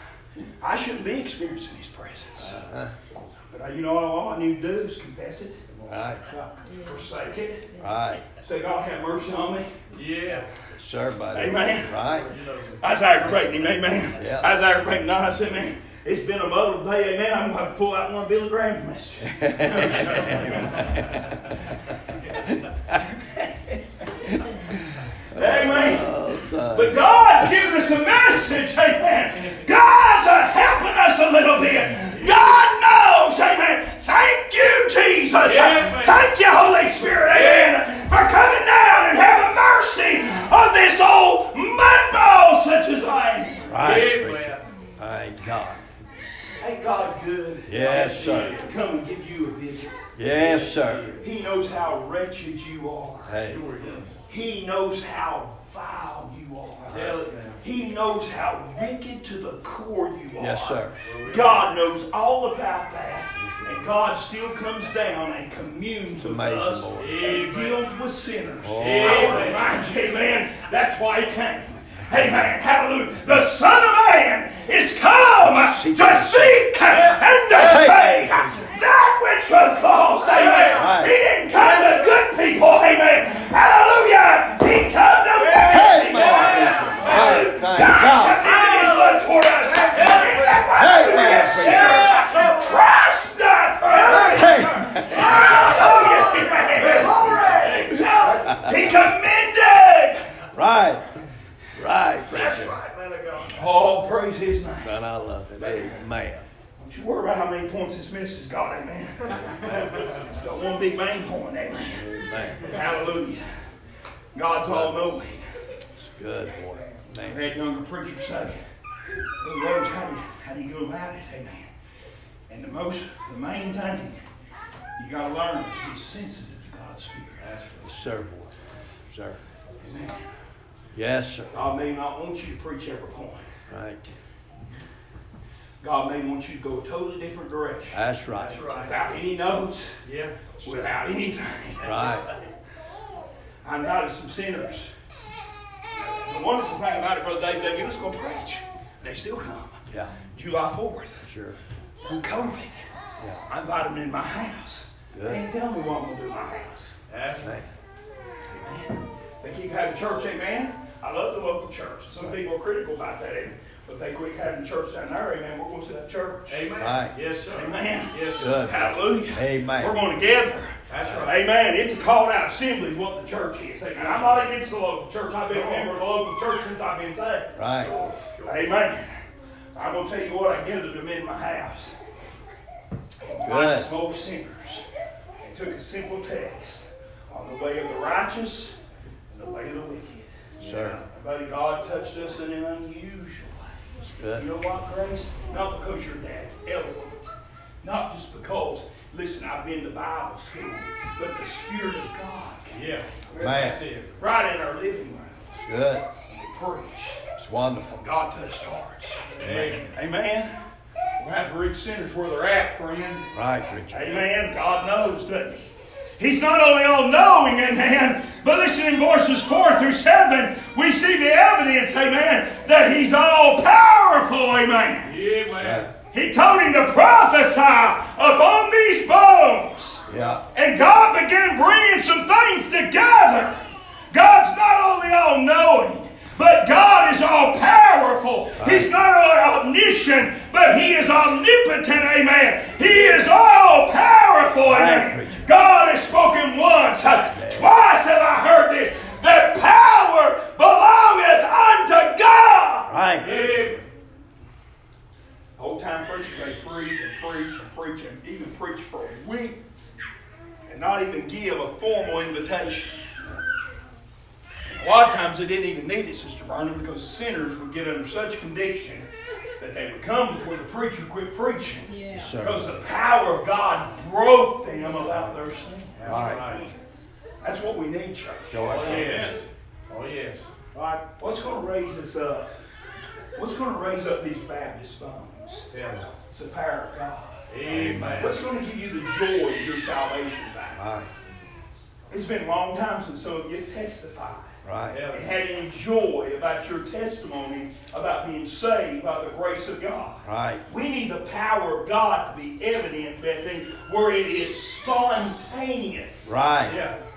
[SPEAKER 1] I shouldn't be experiencing His presence.
[SPEAKER 2] Uh-huh.
[SPEAKER 1] But uh, you know, all I need to do is confess it,
[SPEAKER 2] Right.
[SPEAKER 1] forsake it,
[SPEAKER 2] Right.
[SPEAKER 1] say, God, have mercy on me.
[SPEAKER 3] Yeah.
[SPEAKER 2] Sir, buddy.
[SPEAKER 1] Amen.
[SPEAKER 2] Right.
[SPEAKER 1] I was aggravating him, amen.
[SPEAKER 2] Yeah.
[SPEAKER 1] I was aggravating him. I said, man, it's been a muddled day, amen. I'm going to have to pull out one of Billy Graham's messages. Amen.
[SPEAKER 2] Oh, son.
[SPEAKER 1] But God's giving us a message, amen. God's uh, helping us a little bit. God knows, amen. Thank you, Jesus.
[SPEAKER 3] Yeah,
[SPEAKER 1] Thank you, Holy Spirit, amen, for coming down and having mercy on this old mudball such as I am.
[SPEAKER 2] Right.
[SPEAKER 3] Amen.
[SPEAKER 2] Preacher. Thank God.
[SPEAKER 1] Ain't God good?
[SPEAKER 2] Yes, sir.
[SPEAKER 1] To come and give you a vision.
[SPEAKER 2] Yes, sir.
[SPEAKER 1] He knows how wretched you are.
[SPEAKER 2] Hey.
[SPEAKER 3] Sure is.
[SPEAKER 1] He knows how vile you are.
[SPEAKER 3] Tell it now.
[SPEAKER 1] He knows how wicked to the core you are.
[SPEAKER 2] Yes, sir.
[SPEAKER 1] God knows all about that. And God still comes down and communes with
[SPEAKER 2] amazing,
[SPEAKER 1] us
[SPEAKER 2] Lord.
[SPEAKER 1] and deals with sinners.
[SPEAKER 2] Oh.
[SPEAKER 1] I want to remind you, amen, that's why he came. Amen. Hallelujah. The Son of Man is come
[SPEAKER 2] Seek.
[SPEAKER 1] to seek and to
[SPEAKER 2] Hey.
[SPEAKER 1] save that which was lost. Amen.
[SPEAKER 2] Right.
[SPEAKER 1] He didn't come to good people. Amen. Hallelujah. He come to bad
[SPEAKER 2] Hey,
[SPEAKER 1] people.
[SPEAKER 2] man.
[SPEAKER 1] Hallelujah.
[SPEAKER 2] Hey, thank
[SPEAKER 1] God
[SPEAKER 2] God.
[SPEAKER 1] committed his love toward us.
[SPEAKER 2] Hey, man.
[SPEAKER 1] Sinners, Christ died for us.
[SPEAKER 2] Hey.
[SPEAKER 1] Hallelujah. He commended.
[SPEAKER 2] Right. Right,
[SPEAKER 3] That's
[SPEAKER 2] preacher.
[SPEAKER 3] right, man of God.
[SPEAKER 1] Oh, praise his name.
[SPEAKER 2] Son, I love it. Amen.
[SPEAKER 1] Don't you worry about how many points this misses, God, amen. It's got one big main point, amen.
[SPEAKER 2] Amen.
[SPEAKER 1] Hallelujah. God's all knowing.
[SPEAKER 2] It's good, boy.
[SPEAKER 1] I've
[SPEAKER 2] Man.
[SPEAKER 1] had younger preachers say, Brother Rose, how do you, how do you go about it, amen? And the most, the main thing you got to learn is to be sensitive to God's Spirit.
[SPEAKER 2] Yes, sir, boy. Sir.
[SPEAKER 1] Amen.
[SPEAKER 2] Yes, sir.
[SPEAKER 1] God may not want you to preach every point.
[SPEAKER 2] Right.
[SPEAKER 1] God may want you to go a totally different direction.
[SPEAKER 2] That's right.
[SPEAKER 3] That's right.
[SPEAKER 1] Without any notes,
[SPEAKER 3] Yeah.
[SPEAKER 1] without anything.
[SPEAKER 2] Right.
[SPEAKER 1] I invited some sinners. The wonderful thing about it, Brother Dave, they was going to preach. They still come.
[SPEAKER 2] Yeah.
[SPEAKER 1] July fourth.
[SPEAKER 2] Sure.
[SPEAKER 1] Through COVID.
[SPEAKER 2] Yeah.
[SPEAKER 1] I invited them in my house.
[SPEAKER 2] Good.
[SPEAKER 1] They ain't tell me what I'm going to do in my house.
[SPEAKER 3] That's right.
[SPEAKER 2] Man.
[SPEAKER 1] Amen. They keep having church, amen. I love the local church. Some people are critical about that, amen. But if they quit having church down there, amen, we're going to set up church.
[SPEAKER 3] Amen.
[SPEAKER 2] Right.
[SPEAKER 3] Yes, sir.
[SPEAKER 1] Amen.
[SPEAKER 3] Yes, sir.
[SPEAKER 2] Good.
[SPEAKER 1] Hallelujah.
[SPEAKER 2] Amen.
[SPEAKER 1] We're going together.
[SPEAKER 3] That's right.
[SPEAKER 1] Amen. It's a called out assembly is what the church is. Amen. I'm not against the local church. I've been a member of the local church since I've been saved.
[SPEAKER 2] Right.
[SPEAKER 1] Amen. I'm going to tell you what, I gathered them in my house.
[SPEAKER 2] Good.
[SPEAKER 1] Like some old sinners. And took a simple text on the way of the righteous and the way of the wicked.
[SPEAKER 2] Sir.
[SPEAKER 1] Buddy, God touched us in an unusual way.
[SPEAKER 2] It's
[SPEAKER 1] You
[SPEAKER 2] good.
[SPEAKER 1] know what, Grace? Not because your dad's eloquent. Not just because, listen, I've been to Bible school, but the Spirit of God came.
[SPEAKER 3] Yeah.
[SPEAKER 2] Man.
[SPEAKER 3] That's it.
[SPEAKER 1] Right in our living room.
[SPEAKER 2] It's good.
[SPEAKER 1] We preached.
[SPEAKER 2] It's wonderful.
[SPEAKER 1] God touched hearts.
[SPEAKER 3] Amen.
[SPEAKER 1] Amen. We'll have to reach sinners where they're at, friend.
[SPEAKER 2] Right, preacher.
[SPEAKER 1] Amen. God knows, doesn't He? He's not only all-knowing, amen, but listen in verses four through seven, we see the evidence, amen, that He's all-powerful, amen.
[SPEAKER 3] Yeah, man.
[SPEAKER 1] He told him to prophesy upon these bones.
[SPEAKER 2] Yeah.
[SPEAKER 1] And God began bringing some things together. God's not only all-knowing, but God is all-powerful. He's not only omniscient, but He is omnipotent, amen. He is all-powerful, amen.
[SPEAKER 2] Right.
[SPEAKER 1] God has spoken once. Twice have I heard this, that power belongeth unto God.
[SPEAKER 2] Right.
[SPEAKER 3] Amen.
[SPEAKER 1] Old-time preachers, they preach and preach and preach and even preach for weeks and not even give a formal invitation. A lot of times they didn't even need it, Sister Vernon, because sinners would get under such conviction that they would come before the preacher quit preaching.
[SPEAKER 4] Yeah.
[SPEAKER 2] Yes, sir.
[SPEAKER 1] Because the power of God broke them about their sin.
[SPEAKER 3] That's
[SPEAKER 2] Right.
[SPEAKER 3] right.
[SPEAKER 1] That's what we need, church.
[SPEAKER 2] Show us.
[SPEAKER 3] Oh, yes. Oh, yes.
[SPEAKER 1] All right, what's going to raise us up? What's going to raise up these Baptist bones?
[SPEAKER 3] Tell me.
[SPEAKER 1] It's the power of God.
[SPEAKER 3] Amen.
[SPEAKER 1] What's going to give you the joy of your salvation back?
[SPEAKER 2] Right.
[SPEAKER 1] It's been a long time since some of you testified
[SPEAKER 2] Right.
[SPEAKER 1] and had any joy about your testimony about being saved by the grace of God.
[SPEAKER 2] Right.
[SPEAKER 1] We need the power of God to be evident, Bethany, where it is spontaneous.
[SPEAKER 2] Right.
[SPEAKER 3] Yeah.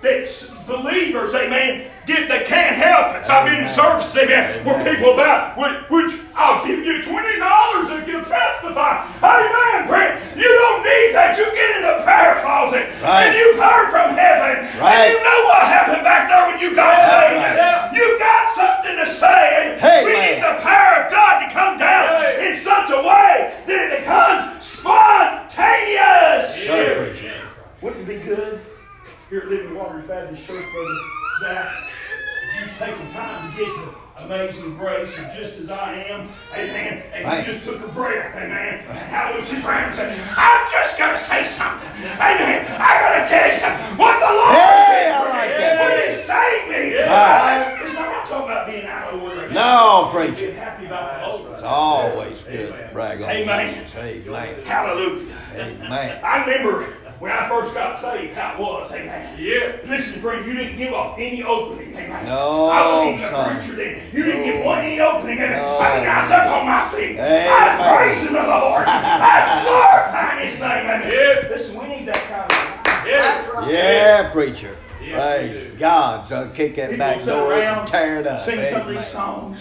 [SPEAKER 1] that believers, amen, get they can't help it. So I've been in services, amen, where people about, would, would I'll give you twenty dollars if you testify. Amen, friend. You don't need that. You get in the prayer closet
[SPEAKER 2] Right.
[SPEAKER 1] and you've heard from heaven.
[SPEAKER 2] Right.
[SPEAKER 1] And you know what happened back there when you got
[SPEAKER 2] That's
[SPEAKER 1] saved.
[SPEAKER 2] right.
[SPEAKER 1] You've got something to say. And
[SPEAKER 2] Hey,
[SPEAKER 1] we
[SPEAKER 2] man.
[SPEAKER 1] need the power of God to come down
[SPEAKER 3] Hey.
[SPEAKER 1] in such a way that it becomes spontaneous.
[SPEAKER 2] Sure, preacher.
[SPEAKER 1] Wouldn't it be good here at Living Waters Baptist Church, Brother Zach, if you've taken time to get to Amazing Grace, or Just As I Am, amen, and
[SPEAKER 2] Right.
[SPEAKER 1] you just took a breath, amen, and hallelujah, she's around and said, I'm just going to say something, amen, I got to tell you what the Lord
[SPEAKER 2] Hey,
[SPEAKER 1] did
[SPEAKER 2] I
[SPEAKER 1] for
[SPEAKER 2] like
[SPEAKER 1] me
[SPEAKER 2] that,
[SPEAKER 1] when
[SPEAKER 2] preacher.
[SPEAKER 1] He saved me.
[SPEAKER 2] Right.
[SPEAKER 1] It's not I'm talking about being out of order.
[SPEAKER 2] No, preacher.
[SPEAKER 1] Being happy about the Lord.
[SPEAKER 2] It's always good to brag on
[SPEAKER 1] Amen.
[SPEAKER 2] Jesus. Amen.
[SPEAKER 1] Hallelujah.
[SPEAKER 2] Amen.
[SPEAKER 1] I remember when I first got saved, how it was, amen.
[SPEAKER 3] Yeah.
[SPEAKER 1] Listen, friend, you didn't give up any opening, amen.
[SPEAKER 2] No,
[SPEAKER 1] I wasn't even a
[SPEAKER 2] son.
[SPEAKER 1] preacher then. You didn't give one any opening, amen.
[SPEAKER 2] No.
[SPEAKER 1] I mean, I was up on my feet.
[SPEAKER 2] Amen.
[SPEAKER 1] I was praising the Lord. I was glorifying His name, amen.
[SPEAKER 3] Yeah.
[SPEAKER 1] Listen, we need that kind of.
[SPEAKER 3] Yeah.
[SPEAKER 2] Yeah, preacher.
[SPEAKER 3] Yes, we
[SPEAKER 2] Praise
[SPEAKER 3] do.
[SPEAKER 2] God. So kick that
[SPEAKER 1] People
[SPEAKER 2] back
[SPEAKER 1] sit
[SPEAKER 2] door
[SPEAKER 1] around,
[SPEAKER 2] and tear it up.
[SPEAKER 1] Sing some of
[SPEAKER 2] Amen.
[SPEAKER 1] these songs.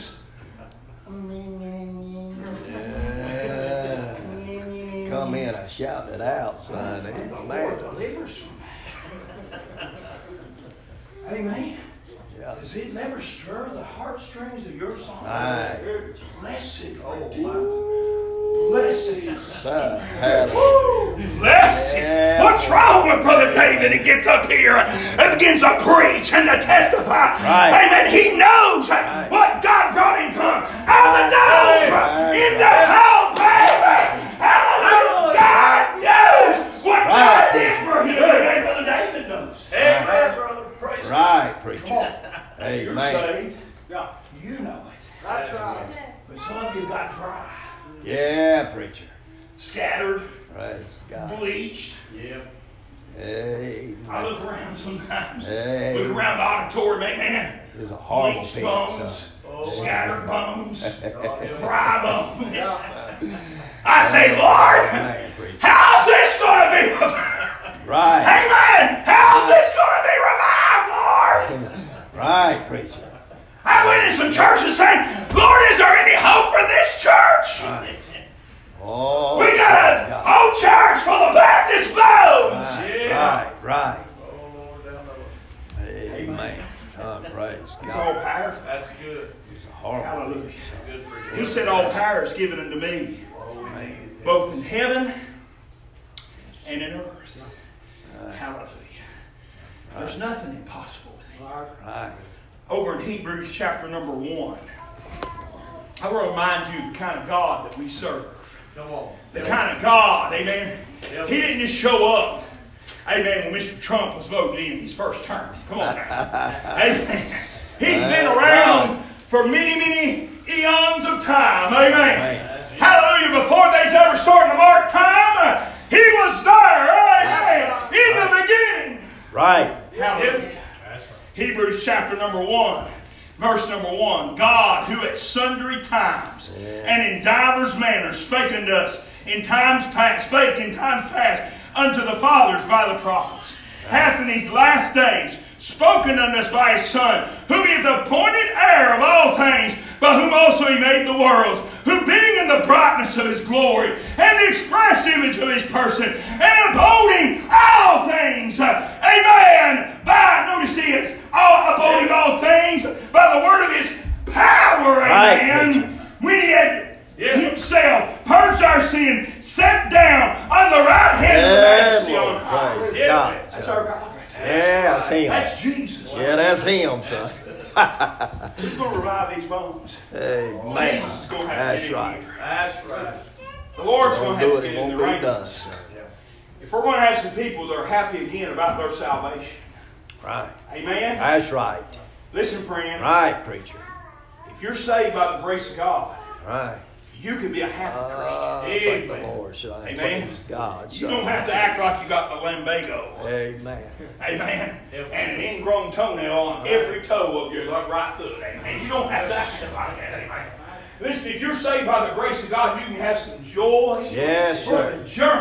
[SPEAKER 2] Yeah. Come in, I shout it out, son.
[SPEAKER 1] The Lord
[SPEAKER 2] Amen.
[SPEAKER 1] delivers from that. Amen.
[SPEAKER 2] Yeah.
[SPEAKER 1] Does it never stir the heartstrings of your song?
[SPEAKER 2] Right.
[SPEAKER 1] Blessed
[SPEAKER 3] Oh,
[SPEAKER 1] Redeemer. Blessed.
[SPEAKER 2] Son, hallelujah.
[SPEAKER 1] Woo! Blessed.
[SPEAKER 2] Yeah.
[SPEAKER 1] What's wrong with Brother David? He gets up here and begins to preach and to testify.
[SPEAKER 2] Right.
[SPEAKER 1] Amen. He knows
[SPEAKER 2] Right.
[SPEAKER 1] what God brought him from. Out of the dove
[SPEAKER 2] Right.
[SPEAKER 1] into hell, baby. Hallelujah. God knows what
[SPEAKER 2] Right.
[SPEAKER 1] God did for him. Amen. Brother David knows.
[SPEAKER 3] Amen, brother. Praise God.
[SPEAKER 2] Right, preacher.
[SPEAKER 1] Come on. You're
[SPEAKER 2] Amen.
[SPEAKER 1] saved. Yeah. You know it.
[SPEAKER 3] That's right.
[SPEAKER 1] But some of you got dry,
[SPEAKER 2] Yeah, preacher.
[SPEAKER 1] scattered,
[SPEAKER 2] Praise God.
[SPEAKER 1] bleached.
[SPEAKER 3] Yeah.
[SPEAKER 2] Amen.
[SPEAKER 1] I look around sometimes.
[SPEAKER 2] Hey.
[SPEAKER 1] Look around the auditorium, amen.
[SPEAKER 2] It's a horrible
[SPEAKER 1] Bleached
[SPEAKER 2] pit,
[SPEAKER 1] bones,
[SPEAKER 3] Oh.
[SPEAKER 1] scattered bones,
[SPEAKER 3] God, yeah.
[SPEAKER 1] dry bones. I say, Lord,
[SPEAKER 2] Amen, preacher.
[SPEAKER 1] how's this going to be revived?
[SPEAKER 2] Right.
[SPEAKER 1] Amen. How's this going to be revived, Lord?
[SPEAKER 2] Right, preacher.
[SPEAKER 1] I went in some churches saying, Lord, is there any hope for this church?
[SPEAKER 2] Right. Oh,
[SPEAKER 1] We got
[SPEAKER 2] praise
[SPEAKER 1] a
[SPEAKER 2] God.
[SPEAKER 1] whole church full of Baptist bones.
[SPEAKER 2] Right,
[SPEAKER 3] Yeah.
[SPEAKER 2] right, right.
[SPEAKER 3] Oh, Lord, down the
[SPEAKER 2] Amen. Son, praise
[SPEAKER 1] It's all
[SPEAKER 2] God.
[SPEAKER 1] powerful.
[SPEAKER 3] That's good.
[SPEAKER 2] It's a horrible
[SPEAKER 1] Hallelujah.
[SPEAKER 2] pit, son.
[SPEAKER 3] Good for
[SPEAKER 1] He
[SPEAKER 3] you.
[SPEAKER 1] said, all power is given unto me,
[SPEAKER 3] Oh, man.
[SPEAKER 1] both in heaven and in earth. Hallelujah. There's nothing impossible with Him.
[SPEAKER 2] Right.
[SPEAKER 1] Over in Hebrews chapter number one, I want to remind you of the kind of God that we serve.
[SPEAKER 3] Come on.
[SPEAKER 1] The kind of God, amen.
[SPEAKER 3] Yep.
[SPEAKER 1] He didn't just show up, amen, when Mister Trump was voted in his first term. Come on now. Amen. He's been around for many, many eons of time. Amen.
[SPEAKER 2] Amen.
[SPEAKER 1] Hallelujah. Before they's ever starting to mark time, uh, He was there. Amen. In the beginning.
[SPEAKER 2] Right.
[SPEAKER 1] Hallelujah.
[SPEAKER 3] That's right.
[SPEAKER 1] Hebrews chapter number one, verse number one. God, who at sundry times and in divers manners spake unto us in times past, spake in times past unto the fathers by the prophets, hath in these last days spoken unto us by His Son, whom He hath appointed heir of all things, by whom also He made the worlds, who being in the brightness of His glory, and the express image of His person, and upholding all things, uh, amen, by, notice this, all, upholding all things, by the word of His power,
[SPEAKER 2] Right,
[SPEAKER 1] amen, when He had
[SPEAKER 3] Yeah.
[SPEAKER 1] Himself purged our sin, sat down on the right hand of the
[SPEAKER 2] Yeah,
[SPEAKER 1] majesty on
[SPEAKER 2] Lord.
[SPEAKER 1] high.
[SPEAKER 2] Praise
[SPEAKER 3] Yeah.
[SPEAKER 2] God.
[SPEAKER 1] That's
[SPEAKER 2] son.
[SPEAKER 1] our God right there.
[SPEAKER 2] Yeah, that's Him.
[SPEAKER 1] That's Jesus.
[SPEAKER 2] Yeah, that's Him, son.
[SPEAKER 1] Who's going to revive these bones?
[SPEAKER 2] Amen.
[SPEAKER 1] Jesus is going to have to
[SPEAKER 2] That's
[SPEAKER 1] get in
[SPEAKER 2] right.
[SPEAKER 1] here.
[SPEAKER 3] That's right.
[SPEAKER 1] The Lord's
[SPEAKER 2] Don't
[SPEAKER 1] going to
[SPEAKER 2] do
[SPEAKER 1] have to
[SPEAKER 2] it,
[SPEAKER 1] get
[SPEAKER 2] it
[SPEAKER 1] in
[SPEAKER 2] won't
[SPEAKER 1] the
[SPEAKER 2] be
[SPEAKER 1] ring.
[SPEAKER 2] done.
[SPEAKER 1] If we're going to have some people that are happy again about their salvation,
[SPEAKER 2] Right.
[SPEAKER 1] amen?
[SPEAKER 2] That's right.
[SPEAKER 1] Listen, friend,
[SPEAKER 2] Right, preacher.
[SPEAKER 1] if you're saved by the grace of God,
[SPEAKER 2] Right.
[SPEAKER 1] you can be a happy
[SPEAKER 2] Ah,
[SPEAKER 1] Christian.
[SPEAKER 2] thank the
[SPEAKER 3] Amen.
[SPEAKER 2] Lord, son.
[SPEAKER 1] Amen.
[SPEAKER 2] Praise God,
[SPEAKER 1] You
[SPEAKER 2] son.
[SPEAKER 1] don't have to act like you got the lumbago.
[SPEAKER 2] Amen.
[SPEAKER 1] Amen.
[SPEAKER 3] Yep.
[SPEAKER 1] And an ingrown toenail on every toe of your right foot. Amen. You don't have to act like that. Amen. Listen, if you're saved by the grace of God, you can have some joy
[SPEAKER 2] Yes,
[SPEAKER 1] for
[SPEAKER 2] sir.
[SPEAKER 1] the journey.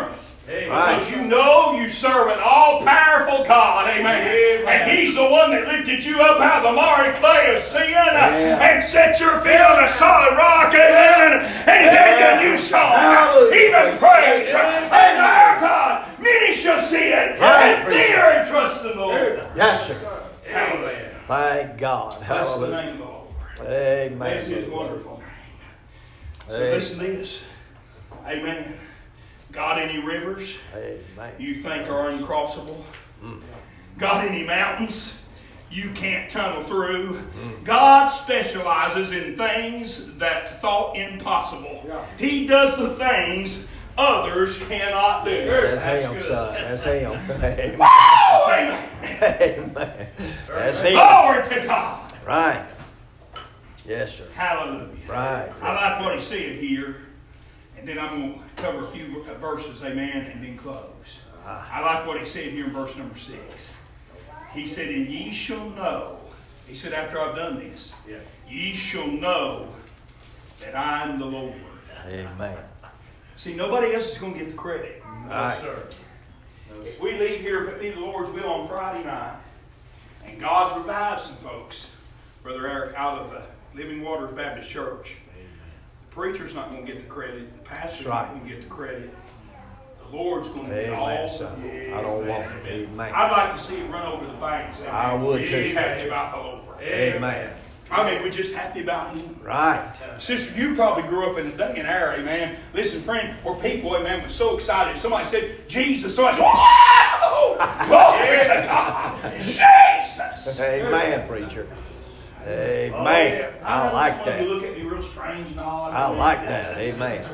[SPEAKER 1] Because you know you serve an all-powerful God, amen.
[SPEAKER 3] Amen.
[SPEAKER 1] And He's the one that lifted you up out of the miry clay of sin
[SPEAKER 2] Yeah.
[SPEAKER 1] and set your feet on a solid rock, amen. And He gave you a new song,
[SPEAKER 2] Hallelujah.
[SPEAKER 1] even praise.
[SPEAKER 2] Amen.
[SPEAKER 1] And our God, many shall see it
[SPEAKER 2] Right,
[SPEAKER 1] and fear and trust in the Lord.
[SPEAKER 2] Yes, sir.
[SPEAKER 1] Hallelujah.
[SPEAKER 2] Thank God.
[SPEAKER 1] Bless the
[SPEAKER 2] Hallelujah.
[SPEAKER 1] name of the Lord.
[SPEAKER 2] Amen.
[SPEAKER 1] Bless His wonderful name. So
[SPEAKER 2] Amen.
[SPEAKER 1] listen to this. Amen. Got any rivers
[SPEAKER 2] Amen.
[SPEAKER 1] you think are uncrossable? Got any mountains you can't tunnel through? God specializes in things that thought impossible. He does the things others cannot do.
[SPEAKER 2] That's
[SPEAKER 1] That's
[SPEAKER 2] Him,
[SPEAKER 1] good.
[SPEAKER 2] son. That's Him. Amen.
[SPEAKER 1] Woo! Amen.
[SPEAKER 2] Amen. That's Him.
[SPEAKER 1] Glory to God.
[SPEAKER 2] Right. Yes, sir.
[SPEAKER 1] Hallelujah.
[SPEAKER 2] Right.
[SPEAKER 1] I like what he said here. And then I'm going to cover a few verses, amen, and then close. I like what he said here in verse number six. He said, and ye shall know, he said, after I've done this,
[SPEAKER 3] Yeah.
[SPEAKER 1] ye shall know that I am the Lord.
[SPEAKER 2] Amen.
[SPEAKER 1] See, nobody else is going to get the credit.
[SPEAKER 2] Right.
[SPEAKER 3] Yes, sir.
[SPEAKER 1] If we leave here, if it be the Lord's will, on Friday night, and God's revived some folks, Brother Eric, out of the Living Waters Baptist Church, the preacher's not going to get the credit. The pastor's
[SPEAKER 2] Right.
[SPEAKER 1] not going to get the credit. The Lord's going to get all
[SPEAKER 2] Amen,
[SPEAKER 1] the
[SPEAKER 2] son.
[SPEAKER 1] credit.
[SPEAKER 2] I don't want it. Amen.
[SPEAKER 1] I'd like to see it run over the banks. Amen.
[SPEAKER 2] I would
[SPEAKER 1] We're
[SPEAKER 2] too.
[SPEAKER 1] happy about the Lord.
[SPEAKER 2] Amen.
[SPEAKER 1] I mean, we're just happy about Him.
[SPEAKER 2] Right.
[SPEAKER 1] Sister, you probably grew up in a day and era, amen. Listen, friend, where people, amen, were so excited. Somebody said, Jesus. Somebody said, whoa! Glory to God. Jesus!
[SPEAKER 2] Amen, preacher. Amen.
[SPEAKER 1] Oh, yeah.
[SPEAKER 2] I
[SPEAKER 1] know
[SPEAKER 2] like
[SPEAKER 1] some of you
[SPEAKER 2] that.
[SPEAKER 1] look at me real strange and odd.
[SPEAKER 2] I like that. Amen.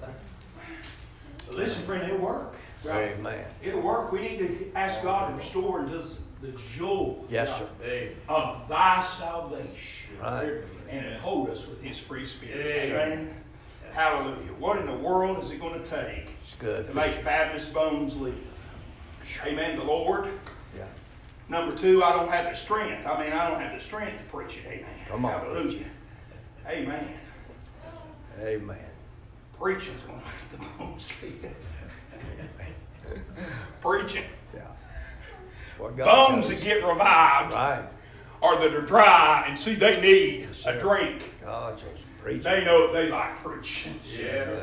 [SPEAKER 1] But listen, friend, it'll work.
[SPEAKER 2] Amen.
[SPEAKER 1] It'll work. We need to ask God to restore and does the joy
[SPEAKER 2] Yes, sir.
[SPEAKER 3] Amen.
[SPEAKER 1] of thy salvation.
[SPEAKER 2] Right.
[SPEAKER 1] And it hold us with His free Spirit.
[SPEAKER 3] Amen.
[SPEAKER 1] Amen. Hallelujah. What in the world is it going to take
[SPEAKER 2] It's good.
[SPEAKER 1] to make Baptist bones live? Amen. The Lord.
[SPEAKER 2] Yeah.
[SPEAKER 1] Number two, I don't have the strength. I mean, I don't have the strength to preach it. Amen.
[SPEAKER 2] Come on,
[SPEAKER 1] Hallelujah. Amen.
[SPEAKER 2] Amen.
[SPEAKER 1] Preaching's going to make the bones live. Preaching.
[SPEAKER 2] Yeah. That's what God
[SPEAKER 1] Bones
[SPEAKER 2] chose.
[SPEAKER 1] that get revived
[SPEAKER 2] Right.
[SPEAKER 1] or that are dry and see they need
[SPEAKER 2] Yes,
[SPEAKER 1] a
[SPEAKER 2] sir.
[SPEAKER 1] drink.
[SPEAKER 2] God chose preaching.
[SPEAKER 1] They know they like preaching.
[SPEAKER 3] Yeah.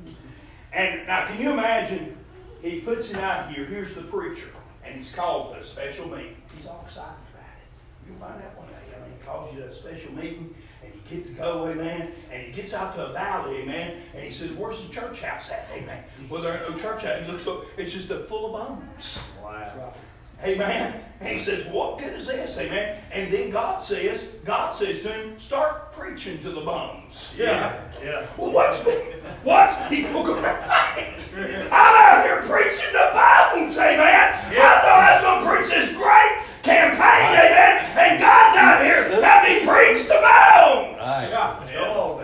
[SPEAKER 1] And now, can you imagine? He puts it out here. Here's the preacher, and he's called to a special meeting. He's all excited about it. You'll find out one day. I mean, he calls you to a special meeting, and you get to go, amen. And he gets out to a valley, amen. And he says, "Where's the church house at, amen?" Well, there ain't no church house. He looks up. It's just a full of bones.
[SPEAKER 3] Wow.
[SPEAKER 1] Amen. And he says, "What good is this?" Amen. And then God says, God says to him, "Start preaching to the bones."
[SPEAKER 3] Yeah. Yeah.
[SPEAKER 1] Well, what's what's people going to think? I'm out here preaching to bones, amen. I thought I was going to preach this great campaign, amen. And God's out here let me preach to bones.
[SPEAKER 2] Right.
[SPEAKER 3] Yeah. Come on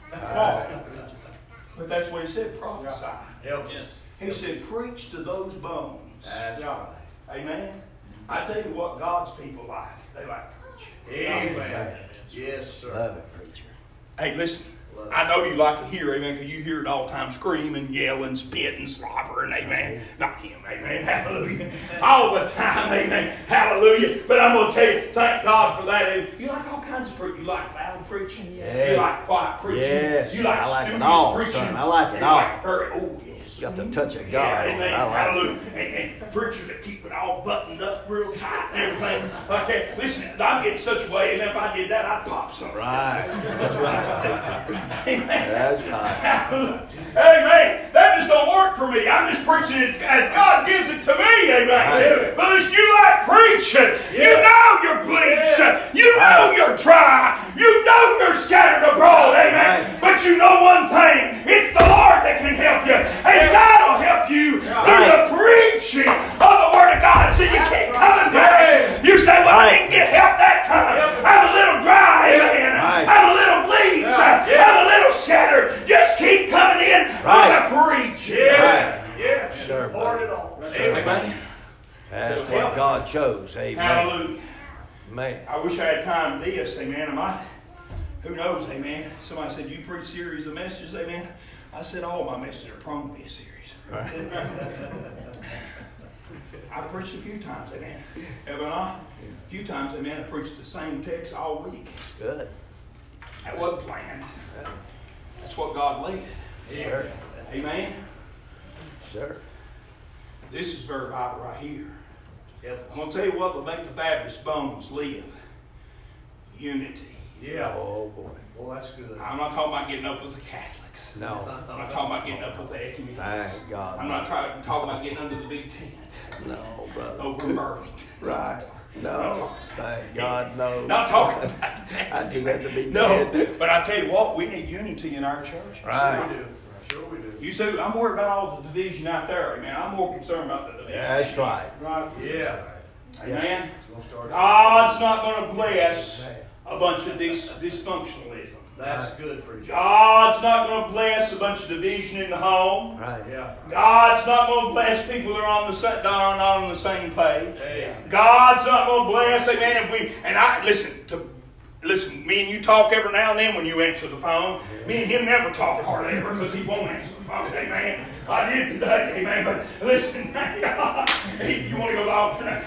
[SPEAKER 3] then.
[SPEAKER 1] But that's what he said, prophesy.
[SPEAKER 3] Help us.
[SPEAKER 1] He said, preach to those bones.
[SPEAKER 3] That's right.
[SPEAKER 1] Amen. I tell you what God's people like. They like preaching.
[SPEAKER 3] Amen. Yes, sir.
[SPEAKER 2] Love it, preacher.
[SPEAKER 1] Hey, listen. I know you like it here, amen, because you hear it all the time, screaming, yelling, spitting, slobbering, amen. Not him, amen, hallelujah. All the time, amen, hallelujah. But I'm going to tell you, thank God for that. You like all kinds of preaching. You like loud preaching.
[SPEAKER 2] Yeah.
[SPEAKER 1] You like quiet preaching.
[SPEAKER 2] Yes,
[SPEAKER 1] You like
[SPEAKER 2] I like it
[SPEAKER 1] studious
[SPEAKER 2] all,
[SPEAKER 1] preaching.
[SPEAKER 2] son. I like it
[SPEAKER 1] And you
[SPEAKER 2] all.
[SPEAKER 1] like very, oh, yes.
[SPEAKER 2] You got the touch of God.
[SPEAKER 1] Yeah,
[SPEAKER 2] on it.
[SPEAKER 1] amen,
[SPEAKER 2] I like
[SPEAKER 1] hallelujah. And, and preachers that keep it all buttoned up real tight and everything. Okay, listen, I'm getting such a way, and if I did that, I'd pop
[SPEAKER 2] it.
[SPEAKER 1] something.
[SPEAKER 2] Right. That's right.
[SPEAKER 1] Amen.
[SPEAKER 2] That's right.
[SPEAKER 1] Amen. That just don't work for me. I'm just preaching as, as God gives it to me. Amen.
[SPEAKER 2] Right.
[SPEAKER 1] But if you like preaching, you know you're bleaching. You know you're dry. You know you're scattered abroad. Amen.
[SPEAKER 2] Right.
[SPEAKER 1] But you know one thing. It's the Lord that can help you. And God will help you through
[SPEAKER 2] Right.
[SPEAKER 1] the preaching of the Word of God. So you keep coming back. You say, well, I didn't get help that time. I'm a little dry. Amen.
[SPEAKER 2] Right.
[SPEAKER 1] I'm a little bleached. I'm a little scattered. Just keep coming in
[SPEAKER 2] Right.
[SPEAKER 1] for the preaching.
[SPEAKER 3] Yeah. Yeah.
[SPEAKER 2] Sure,
[SPEAKER 3] Pour
[SPEAKER 2] buddy.
[SPEAKER 3] it on.
[SPEAKER 1] Amen.
[SPEAKER 2] That's what God chose. Amen.
[SPEAKER 1] Hallelujah.
[SPEAKER 2] Man.
[SPEAKER 1] I wish I had time to this. Amen. I might, who knows? Amen. Somebody said, you preach series of messages. Amen.
[SPEAKER 4] I said all my messages are prone to be a series.
[SPEAKER 2] Right.
[SPEAKER 4] I've preached a few times, amen. Haven't I? A few times, amen. I preached the same text all week.
[SPEAKER 2] It's good.
[SPEAKER 4] That wasn't planned. That's what God led.
[SPEAKER 2] Sure.
[SPEAKER 4] Amen.
[SPEAKER 2] Sure.
[SPEAKER 4] This is very vital right here.
[SPEAKER 3] Yep.
[SPEAKER 4] I'm going to tell you what will make the Baptist bones live. Unity.
[SPEAKER 3] Yeah.
[SPEAKER 2] Oh boy.
[SPEAKER 3] Well, that's good.
[SPEAKER 4] I'm not talking about getting up with the Catholics.
[SPEAKER 2] No.
[SPEAKER 4] I'm not talking about getting up with the ecumenists.
[SPEAKER 2] Thank God.
[SPEAKER 4] I'm not trying, talking about getting under the big tent
[SPEAKER 2] No, brother.
[SPEAKER 4] over in Burlington.
[SPEAKER 2] Right. No. Thank God, no.
[SPEAKER 4] Not talking about that.
[SPEAKER 2] I just had to be
[SPEAKER 4] No,
[SPEAKER 2] dead.
[SPEAKER 4] but I tell you what, we need unity in our church.
[SPEAKER 2] Right.
[SPEAKER 3] Sure we do. Sure we do.
[SPEAKER 4] You see, I'm worried about all the division out there. Man, I'm more concerned about the division.
[SPEAKER 2] Yeah, that's right.
[SPEAKER 3] Right. Yeah.
[SPEAKER 4] Amen.
[SPEAKER 3] It's gonna start.
[SPEAKER 4] God's not going to bless a bunch of dis- dysfunctionalism.
[SPEAKER 3] That's good, preacher.
[SPEAKER 4] God's not going to bless a bunch of division in the home.
[SPEAKER 2] Right.
[SPEAKER 3] Yeah.
[SPEAKER 4] God's not going to bless people that are on the sa- that are not on the same page.
[SPEAKER 3] Hey.
[SPEAKER 4] God's not going to bless, amen. If we and I listen to listen, me and you talk every now and then when you answer the phone. Me and him never talk hardly ever because he won't answer the phone, amen. I did today, amen. But listen, you want to go out tonight?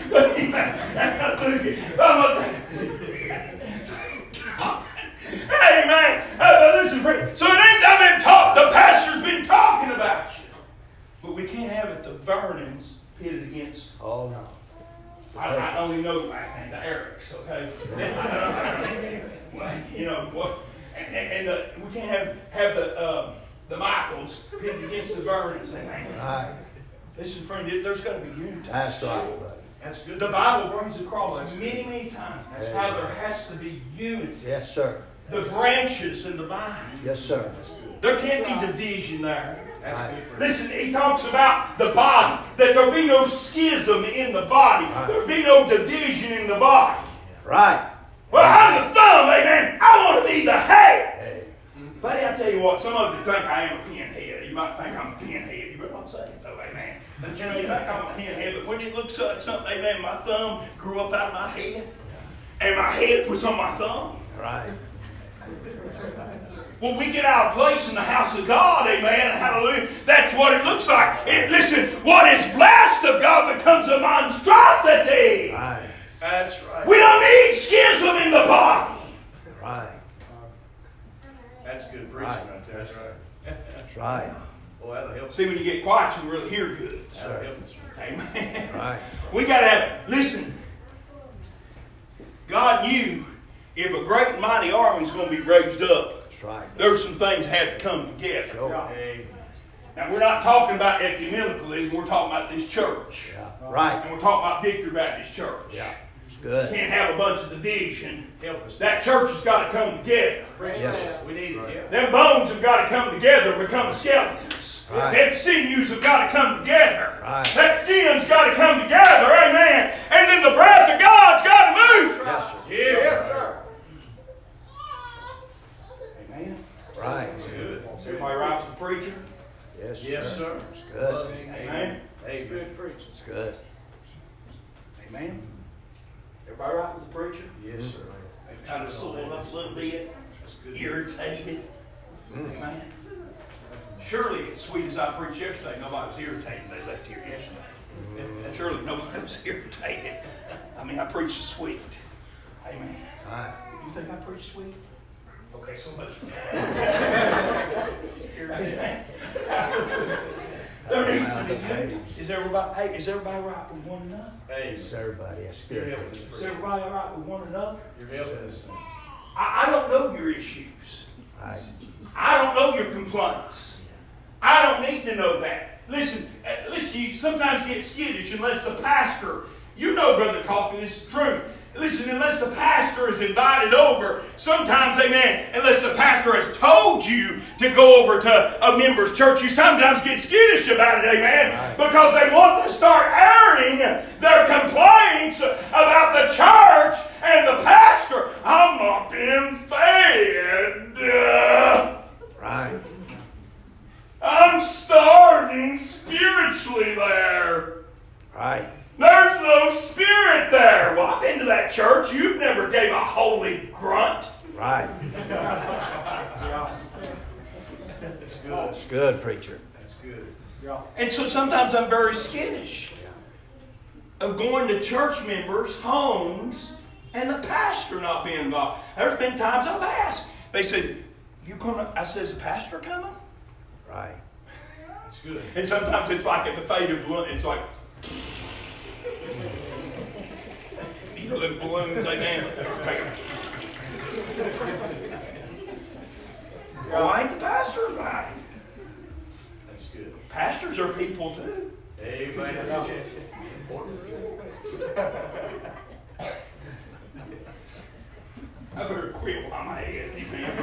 [SPEAKER 4] Amen. Uh, listen, friend. So it ain't I've been taught. The pastor's been talking about you, but we can't have it. The Vernons pitted against.
[SPEAKER 2] Oh no.
[SPEAKER 4] I, I don't even know the last name. The Erics, okay. Well, you know what? And, and, and the, we can't have have the um, the Michaels pitted against the Vernons. Amen.
[SPEAKER 2] Right.
[SPEAKER 4] Listen, friend. There's got to be unity.
[SPEAKER 2] That's right, brother.
[SPEAKER 3] That's good.
[SPEAKER 4] The Bible brings across many, many times. That's how there has to be unity.
[SPEAKER 2] Yes, sir.
[SPEAKER 4] The branches and the vine.
[SPEAKER 2] Yes, sir.
[SPEAKER 4] There can't be division there.
[SPEAKER 3] That's
[SPEAKER 2] Right.
[SPEAKER 3] good, preacher.
[SPEAKER 4] Listen, he talks about the body, that there be no schism in the body.
[SPEAKER 2] Right.
[SPEAKER 4] There be no division in the body.
[SPEAKER 2] Right.
[SPEAKER 4] Well, I'm the thumb, amen. I want to be the head.
[SPEAKER 2] Hey.
[SPEAKER 4] Buddy, I tell you what, some of you think I am a pinhead. You might think I'm a pinhead. You better not say it, though, amen. But you know, you think I'm a pinhead, but when it looks like something, amen, my thumb grew up out of my head, and my head was on my thumb.
[SPEAKER 2] Right.
[SPEAKER 4] When we get out of place in the house of God, amen, hallelujah, that's what it looks like. It, listen, what is blessed of God becomes a monstrosity.
[SPEAKER 2] Right.
[SPEAKER 3] That's right.
[SPEAKER 4] We don't need schism in the body.
[SPEAKER 2] Right.
[SPEAKER 3] That's good preaching
[SPEAKER 2] Right.
[SPEAKER 3] right there. That's right.
[SPEAKER 2] That's right.
[SPEAKER 3] Well, that'll help.
[SPEAKER 4] See, when you get quiet, you can really hear good.
[SPEAKER 3] That'll help us.
[SPEAKER 4] Amen.
[SPEAKER 2] Right.
[SPEAKER 4] We got to have, listen, God knew if a great and mighty army was going to be raised up,
[SPEAKER 2] That's right.
[SPEAKER 4] there's some things that had to come together.
[SPEAKER 2] Sure.
[SPEAKER 3] Hey.
[SPEAKER 4] Now, we're not talking about ecumenicalism, we're talking about this church.
[SPEAKER 2] Yeah. Right.
[SPEAKER 4] And we're talking about Victory Baptist Church.
[SPEAKER 2] Yeah. It's
[SPEAKER 4] You
[SPEAKER 2] good.
[SPEAKER 4] can't have a bunch of division.
[SPEAKER 3] Help us.
[SPEAKER 4] That church has got to come together.
[SPEAKER 2] Yes.
[SPEAKER 3] We need it, yeah.
[SPEAKER 4] Them bones have got to come together and become skeletons.
[SPEAKER 2] Right.
[SPEAKER 4] Them sinews have got to come together.
[SPEAKER 2] Right.
[SPEAKER 4] That skin's got to come together. Amen. And then the breath of God's got to move.
[SPEAKER 2] Yes, sir.
[SPEAKER 3] Yeah. Yes, sir.
[SPEAKER 4] Amen.
[SPEAKER 2] Right.
[SPEAKER 3] That's good.
[SPEAKER 4] Is everybody right with the preacher?
[SPEAKER 2] Yes,
[SPEAKER 3] Yes, sir.
[SPEAKER 2] It's good.
[SPEAKER 3] Love it.
[SPEAKER 4] Amen.
[SPEAKER 3] Hey, good preaching.
[SPEAKER 2] It's good.
[SPEAKER 4] Amen. Everybody right with the preacher?
[SPEAKER 3] Yes, sir.
[SPEAKER 4] Kind of soiled up a little bit.
[SPEAKER 3] That's good.
[SPEAKER 4] Irritated.
[SPEAKER 2] Mm.
[SPEAKER 4] Amen. Surely, as sweet as I preached yesterday, nobody was irritated. They left here yesterday.
[SPEAKER 2] Mm.
[SPEAKER 4] Surely nobody was irritated. I mean, I preached sweet. Amen.
[SPEAKER 2] Right.
[SPEAKER 4] You think I preach sweet? Okay, so much. Amen. There needs to be unity. Is everybody? Hey, is everybody right with one another?
[SPEAKER 3] Hey,
[SPEAKER 2] It's everybody. That's
[SPEAKER 3] you're
[SPEAKER 2] good.
[SPEAKER 3] helping us,
[SPEAKER 4] Is
[SPEAKER 3] preacher.
[SPEAKER 4] everybody all right with one another?
[SPEAKER 3] You're helping us.
[SPEAKER 4] I, I don't know your issues.
[SPEAKER 2] Right.
[SPEAKER 4] I don't know your complaints. I don't need to know that. Listen, uh, listen. You sometimes get skittish unless the pastor. You know, Brother Coffee, this is true. Listen, unless the pastor is invited over, sometimes, amen, unless the pastor has told you to go over to a member's church, you sometimes get skittish about it, amen,
[SPEAKER 2] Right.
[SPEAKER 4] because they want to start airing their complaints about the church and the pastor. I'm not being fed. Uh,
[SPEAKER 2] Right.
[SPEAKER 4] I'm starving spiritually there.
[SPEAKER 2] Right.
[SPEAKER 4] There's no spirit there. Well, I've been to that church. You've never gave a holy grunt.
[SPEAKER 2] Right.
[SPEAKER 3] good.
[SPEAKER 2] That's good, preacher.
[SPEAKER 3] That's good. Yeah.
[SPEAKER 4] And so sometimes I'm very skittish of going to church members' homes and the pastor not being involved. There's been times I've asked. They said, "You coming?" I said, "Is the pastor coming?"
[SPEAKER 2] Right.
[SPEAKER 3] That's good.
[SPEAKER 4] And sometimes it's like at the faded balloon. It's like, you know, the balloons they can take it. Why ain't the pastor invited?
[SPEAKER 3] That's good.
[SPEAKER 4] Pastors are people too.
[SPEAKER 3] Amen.
[SPEAKER 4] I better quit while my head.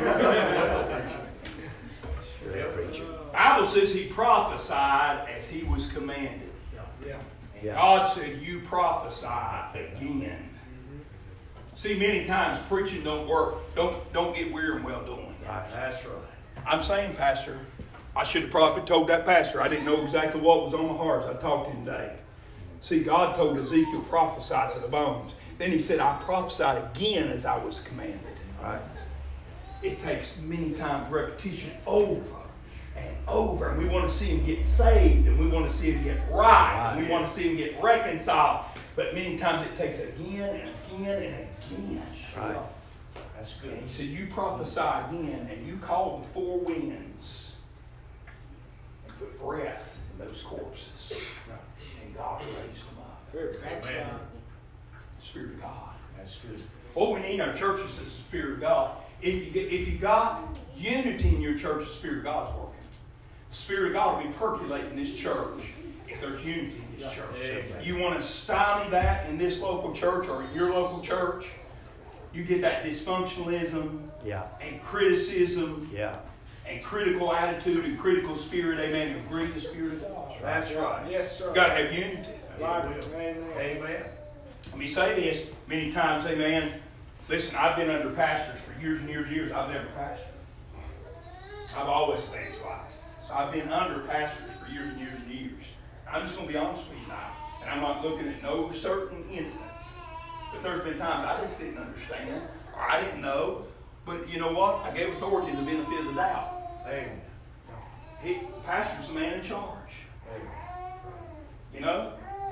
[SPEAKER 2] That's good, preacher.
[SPEAKER 4] Bible says he prophesied as he was commanded.
[SPEAKER 3] Yeah.
[SPEAKER 4] And
[SPEAKER 2] Yeah.
[SPEAKER 4] God said, "You prophesy again." See, many times preaching don't work. Don't don't get weary and well doing.
[SPEAKER 2] Right.
[SPEAKER 3] That's right.
[SPEAKER 4] I'm saying, Pastor, I should have probably told that pastor. I didn't know exactly what was on my heart as I talked to him today. See, God told Ezekiel, prophesy to the bones. Then he said, I prophesied again as I was commanded.
[SPEAKER 2] Right.
[SPEAKER 4] It takes many times repetition over and over. And we want to see him get saved. And we want to see him get right. And we want to see him get reconciled. But many times it takes again and again and again.
[SPEAKER 2] Right.
[SPEAKER 3] That's good.
[SPEAKER 4] And he said, you prophesy again, and you call the four winds and put breath in those corpses. And God raised them up.
[SPEAKER 3] That's right.
[SPEAKER 4] Spirit of God.
[SPEAKER 3] That's good.
[SPEAKER 4] What we need in our churches is the Spirit of God. If you get, if you got unity in your church, the Spirit of God's working. The Spirit of God will be percolating this church if there's unity in this church.
[SPEAKER 3] Amen.
[SPEAKER 4] You want to stymie that in this local church or in your local church, you get that dysfunctionalism
[SPEAKER 2] Yeah.
[SPEAKER 4] and criticism
[SPEAKER 2] Yeah.
[SPEAKER 4] and critical attitude and critical spirit, amen, and grieve the Spirit of God.
[SPEAKER 3] That's right.
[SPEAKER 5] Yes, sir.
[SPEAKER 4] You've got to have unity.
[SPEAKER 5] Right.
[SPEAKER 3] Amen.
[SPEAKER 5] Amen.
[SPEAKER 3] Amen.
[SPEAKER 4] Let me say this many times, amen. Listen, I've been under pastors for years and years and years. I've never pastored. I've always evangelized. So I've been under pastors for years and years and years. I'm just going to be honest with you now. And I'm not looking at no certain instance. But there's been times I just didn't understand or I didn't know. But you know what? I gave authority the benefit of the doubt.
[SPEAKER 3] Amen.
[SPEAKER 4] He, the pastor's the man in charge.
[SPEAKER 3] Amen.
[SPEAKER 4] You know?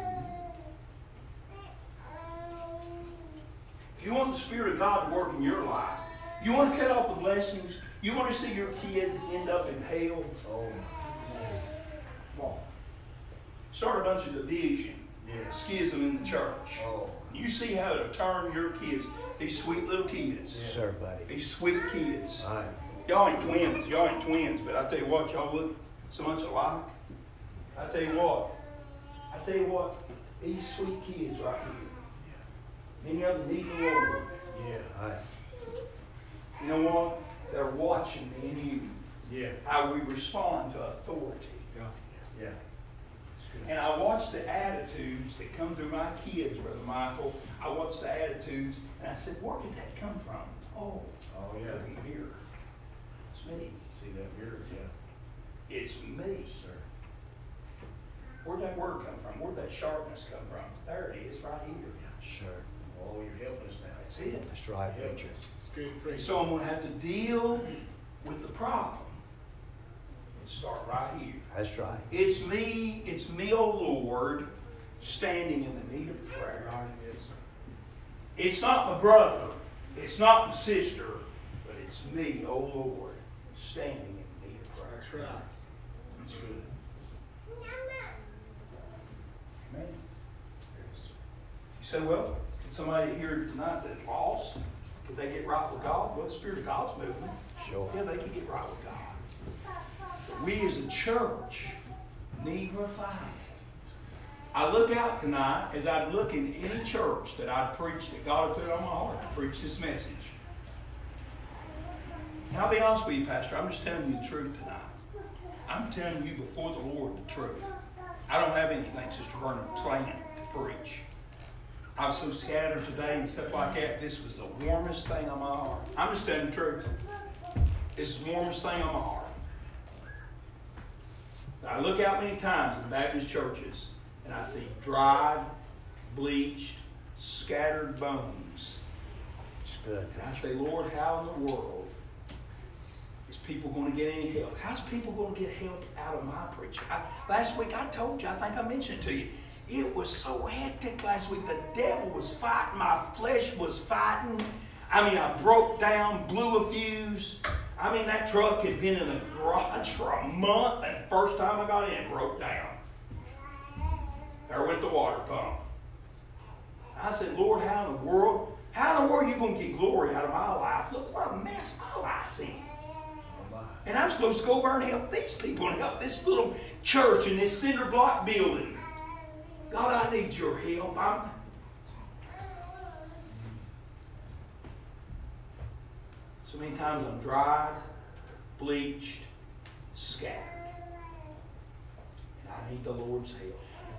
[SPEAKER 4] If you want the Spirit of God to work in your life, you want to cut off the blessings, you want to see your kids end up in hell,
[SPEAKER 3] Oh.
[SPEAKER 4] come on. Start a bunch of division,
[SPEAKER 3] Yes.
[SPEAKER 4] schism in the church.
[SPEAKER 3] Oh.
[SPEAKER 4] You see how it'll turn your kids, these sweet little kids,
[SPEAKER 2] Yes, sir, buddy.
[SPEAKER 4] these sweet kids.
[SPEAKER 2] All right.
[SPEAKER 4] Y'all ain't twins, y'all ain't twins, but I tell you what, y'all look so much alike. I tell you what, I tell you what, these sweet kids right here, many of them need the Lord.
[SPEAKER 3] Yeah.
[SPEAKER 2] All right.
[SPEAKER 4] You know what? They're watching me and you,
[SPEAKER 3] Yeah.
[SPEAKER 4] how we respond to authority.
[SPEAKER 3] Yeah. Yeah.
[SPEAKER 4] And I watch the attitudes that come through my kids, Brother Michael. I watch the attitudes, and I said, where did that come from? Oh,
[SPEAKER 3] Oh, yeah.
[SPEAKER 4] look at here. It's me.
[SPEAKER 3] See that mirror? Yeah.
[SPEAKER 4] It's me.
[SPEAKER 3] Sir.
[SPEAKER 4] Where'd that word come from? Where'd that sharpness come from? There it is, right here.
[SPEAKER 2] Sure.
[SPEAKER 3] Oh, you're helping us now.
[SPEAKER 4] That's it.
[SPEAKER 2] That's right,
[SPEAKER 3] Yeah.
[SPEAKER 2] preacher.
[SPEAKER 5] Good
[SPEAKER 4] And
[SPEAKER 5] preaching.
[SPEAKER 4] so I'm going to have to deal with the problem and start right here.
[SPEAKER 2] That's right.
[SPEAKER 4] It's me, it's me, O Lord, standing in the need of prayer.
[SPEAKER 3] Yes, sir.
[SPEAKER 4] It's not my brother, it's not my sister, but it's me, O Lord, standing in the need of prayer.
[SPEAKER 5] That's right.
[SPEAKER 3] That's good.
[SPEAKER 4] Amen. You say, well, can somebody here tonight that's lost, could they get right with God? Well, the Spirit of God's moving.
[SPEAKER 2] Sure.
[SPEAKER 4] Yeah, they can get right with God. But we as a church need refining. I look out tonight as I look in any church that I preach, that God has put on my heart to preach this message. And I'll be honest with you, Pastor, I'm just telling you the truth tonight. I'm telling you before the Lord the truth. I don't have anything, Sister Vernon, planned to preach. I was so scattered today and stuff like that. This was the warmest thing on my heart. I'm just telling the truth. This is the warmest thing on my heart. I look out many times in the Baptist churches and I see dried, bleached, scattered bones.
[SPEAKER 2] It's good.
[SPEAKER 4] And I say, Lord, how in the world is people going to get any help? How's people going to get help out of my preaching? I, last week I told you, I think I mentioned it to you, it was so hectic last week. The devil was fighting. My flesh was fighting. I mean, I broke down, blew a fuse. I mean, that truck had been in the garage for a month, and the first time I got in, it broke down. There went the water pump. I said, Lord, how in the world, how in the world are you going to get glory out of my life? Look what a mess my life's in. And I'm supposed to go over and help these people and help this little church in this cinder block building. God, I need your help. I'm, so many times I'm dried, bleached, scattered. And I need the Lord's help.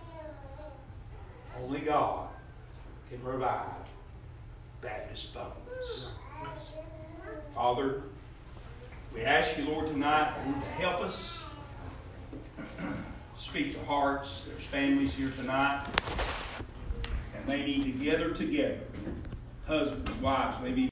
[SPEAKER 4] Only God can revive Baptist bones. Father, we ask you, Lord, tonight, Lord, to help us. Speak to hearts. There's families here tonight, and they need to gather together. Husbands, wives, maybe